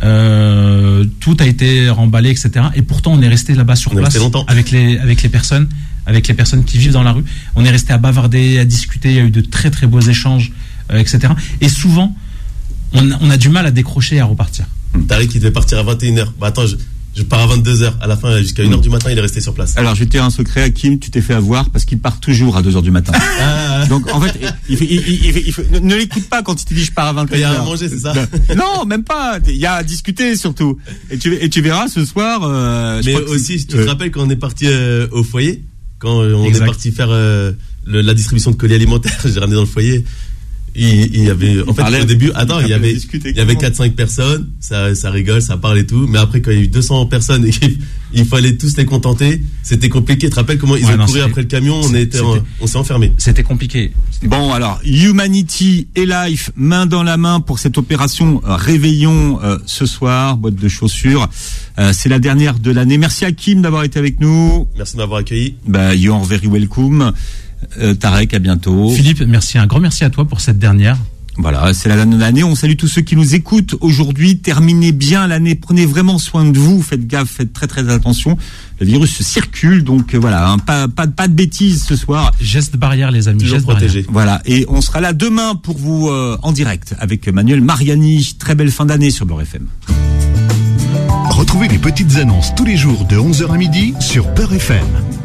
Euh, tout a été remballé, et cetera. Et pourtant, on est resté là-bas sur on place avec les avec les personnes, avec les personnes qui vivent dans la rue. On est resté à bavarder, à discuter. Il y a eu de très très beaux échanges, euh, et cetera. Et souvent, on, on a du mal à décrocher et à repartir. Tariq, il devait partir à vingt et une heures. Bah attends, je, je pars à vingt-deux heures. À la fin, jusqu'à une heure du matin, il est resté sur place. Alors, je vais te dire un secret, Hakim, tu t'es fait avoir parce qu'il part toujours à deux heures du matin. Ah. Donc, en fait, il, il, il, il, il, il, ne l'écoute pas quand il te dit je pars à vingt et une heures. Il y a à manger, c'est ça? Non, même pas. Il y a à discuter surtout. Et tu, et tu verras ce soir. Euh, Mais aussi, que, tu euh, te rappelles quand on est parti euh, au foyer, quand on exact. est parti faire euh, le, la distribution de colis alimentaires, j'ai ramené dans le foyer. Il, il y avait, en il fait, parlait, au début, attends, il y avait, il y avait quatre cinq personnes, ça, ça rigole, ça parle et tout, mais après, quand il y a eu deux cents personnes et qu'il il fallait tous les contenter, c'était compliqué. Tu te rappelles comment ils ouais, ont non, couru après le camion, on était, en, on s'est enfermés. C'était compliqué. C'était bon, compliqué. Alors, Humanity et Life, main dans la main pour cette opération euh, Réveillon, euh, ce soir, boîte de chaussures. Euh, c'est la dernière de l'année. Merci Hakim d'avoir été avec nous. Merci de m'avoir accueilli. Bah, you are very welcome. Euh, Tarek, à bientôt. Philippe, merci, un grand merci à toi pour cette dernière. Voilà, c'est la dernière de l'année. On salue tous ceux qui nous écoutent aujourd'hui. Terminez bien l'année. Prenez vraiment soin de vous. Faites gaffe, faites très très attention. Le virus circule, donc euh, voilà, hein, pas, pas, pas de bêtises ce soir. Geste barrière, les amis. Toujours geste protégé. Barrière. Voilà, et on sera là demain pour vous euh, en direct avec Manuel Mariani. Très belle fin d'année sur Beurre F M. Retrouvez les petites annonces tous les jours de onze heures à midi sur Beurre F M.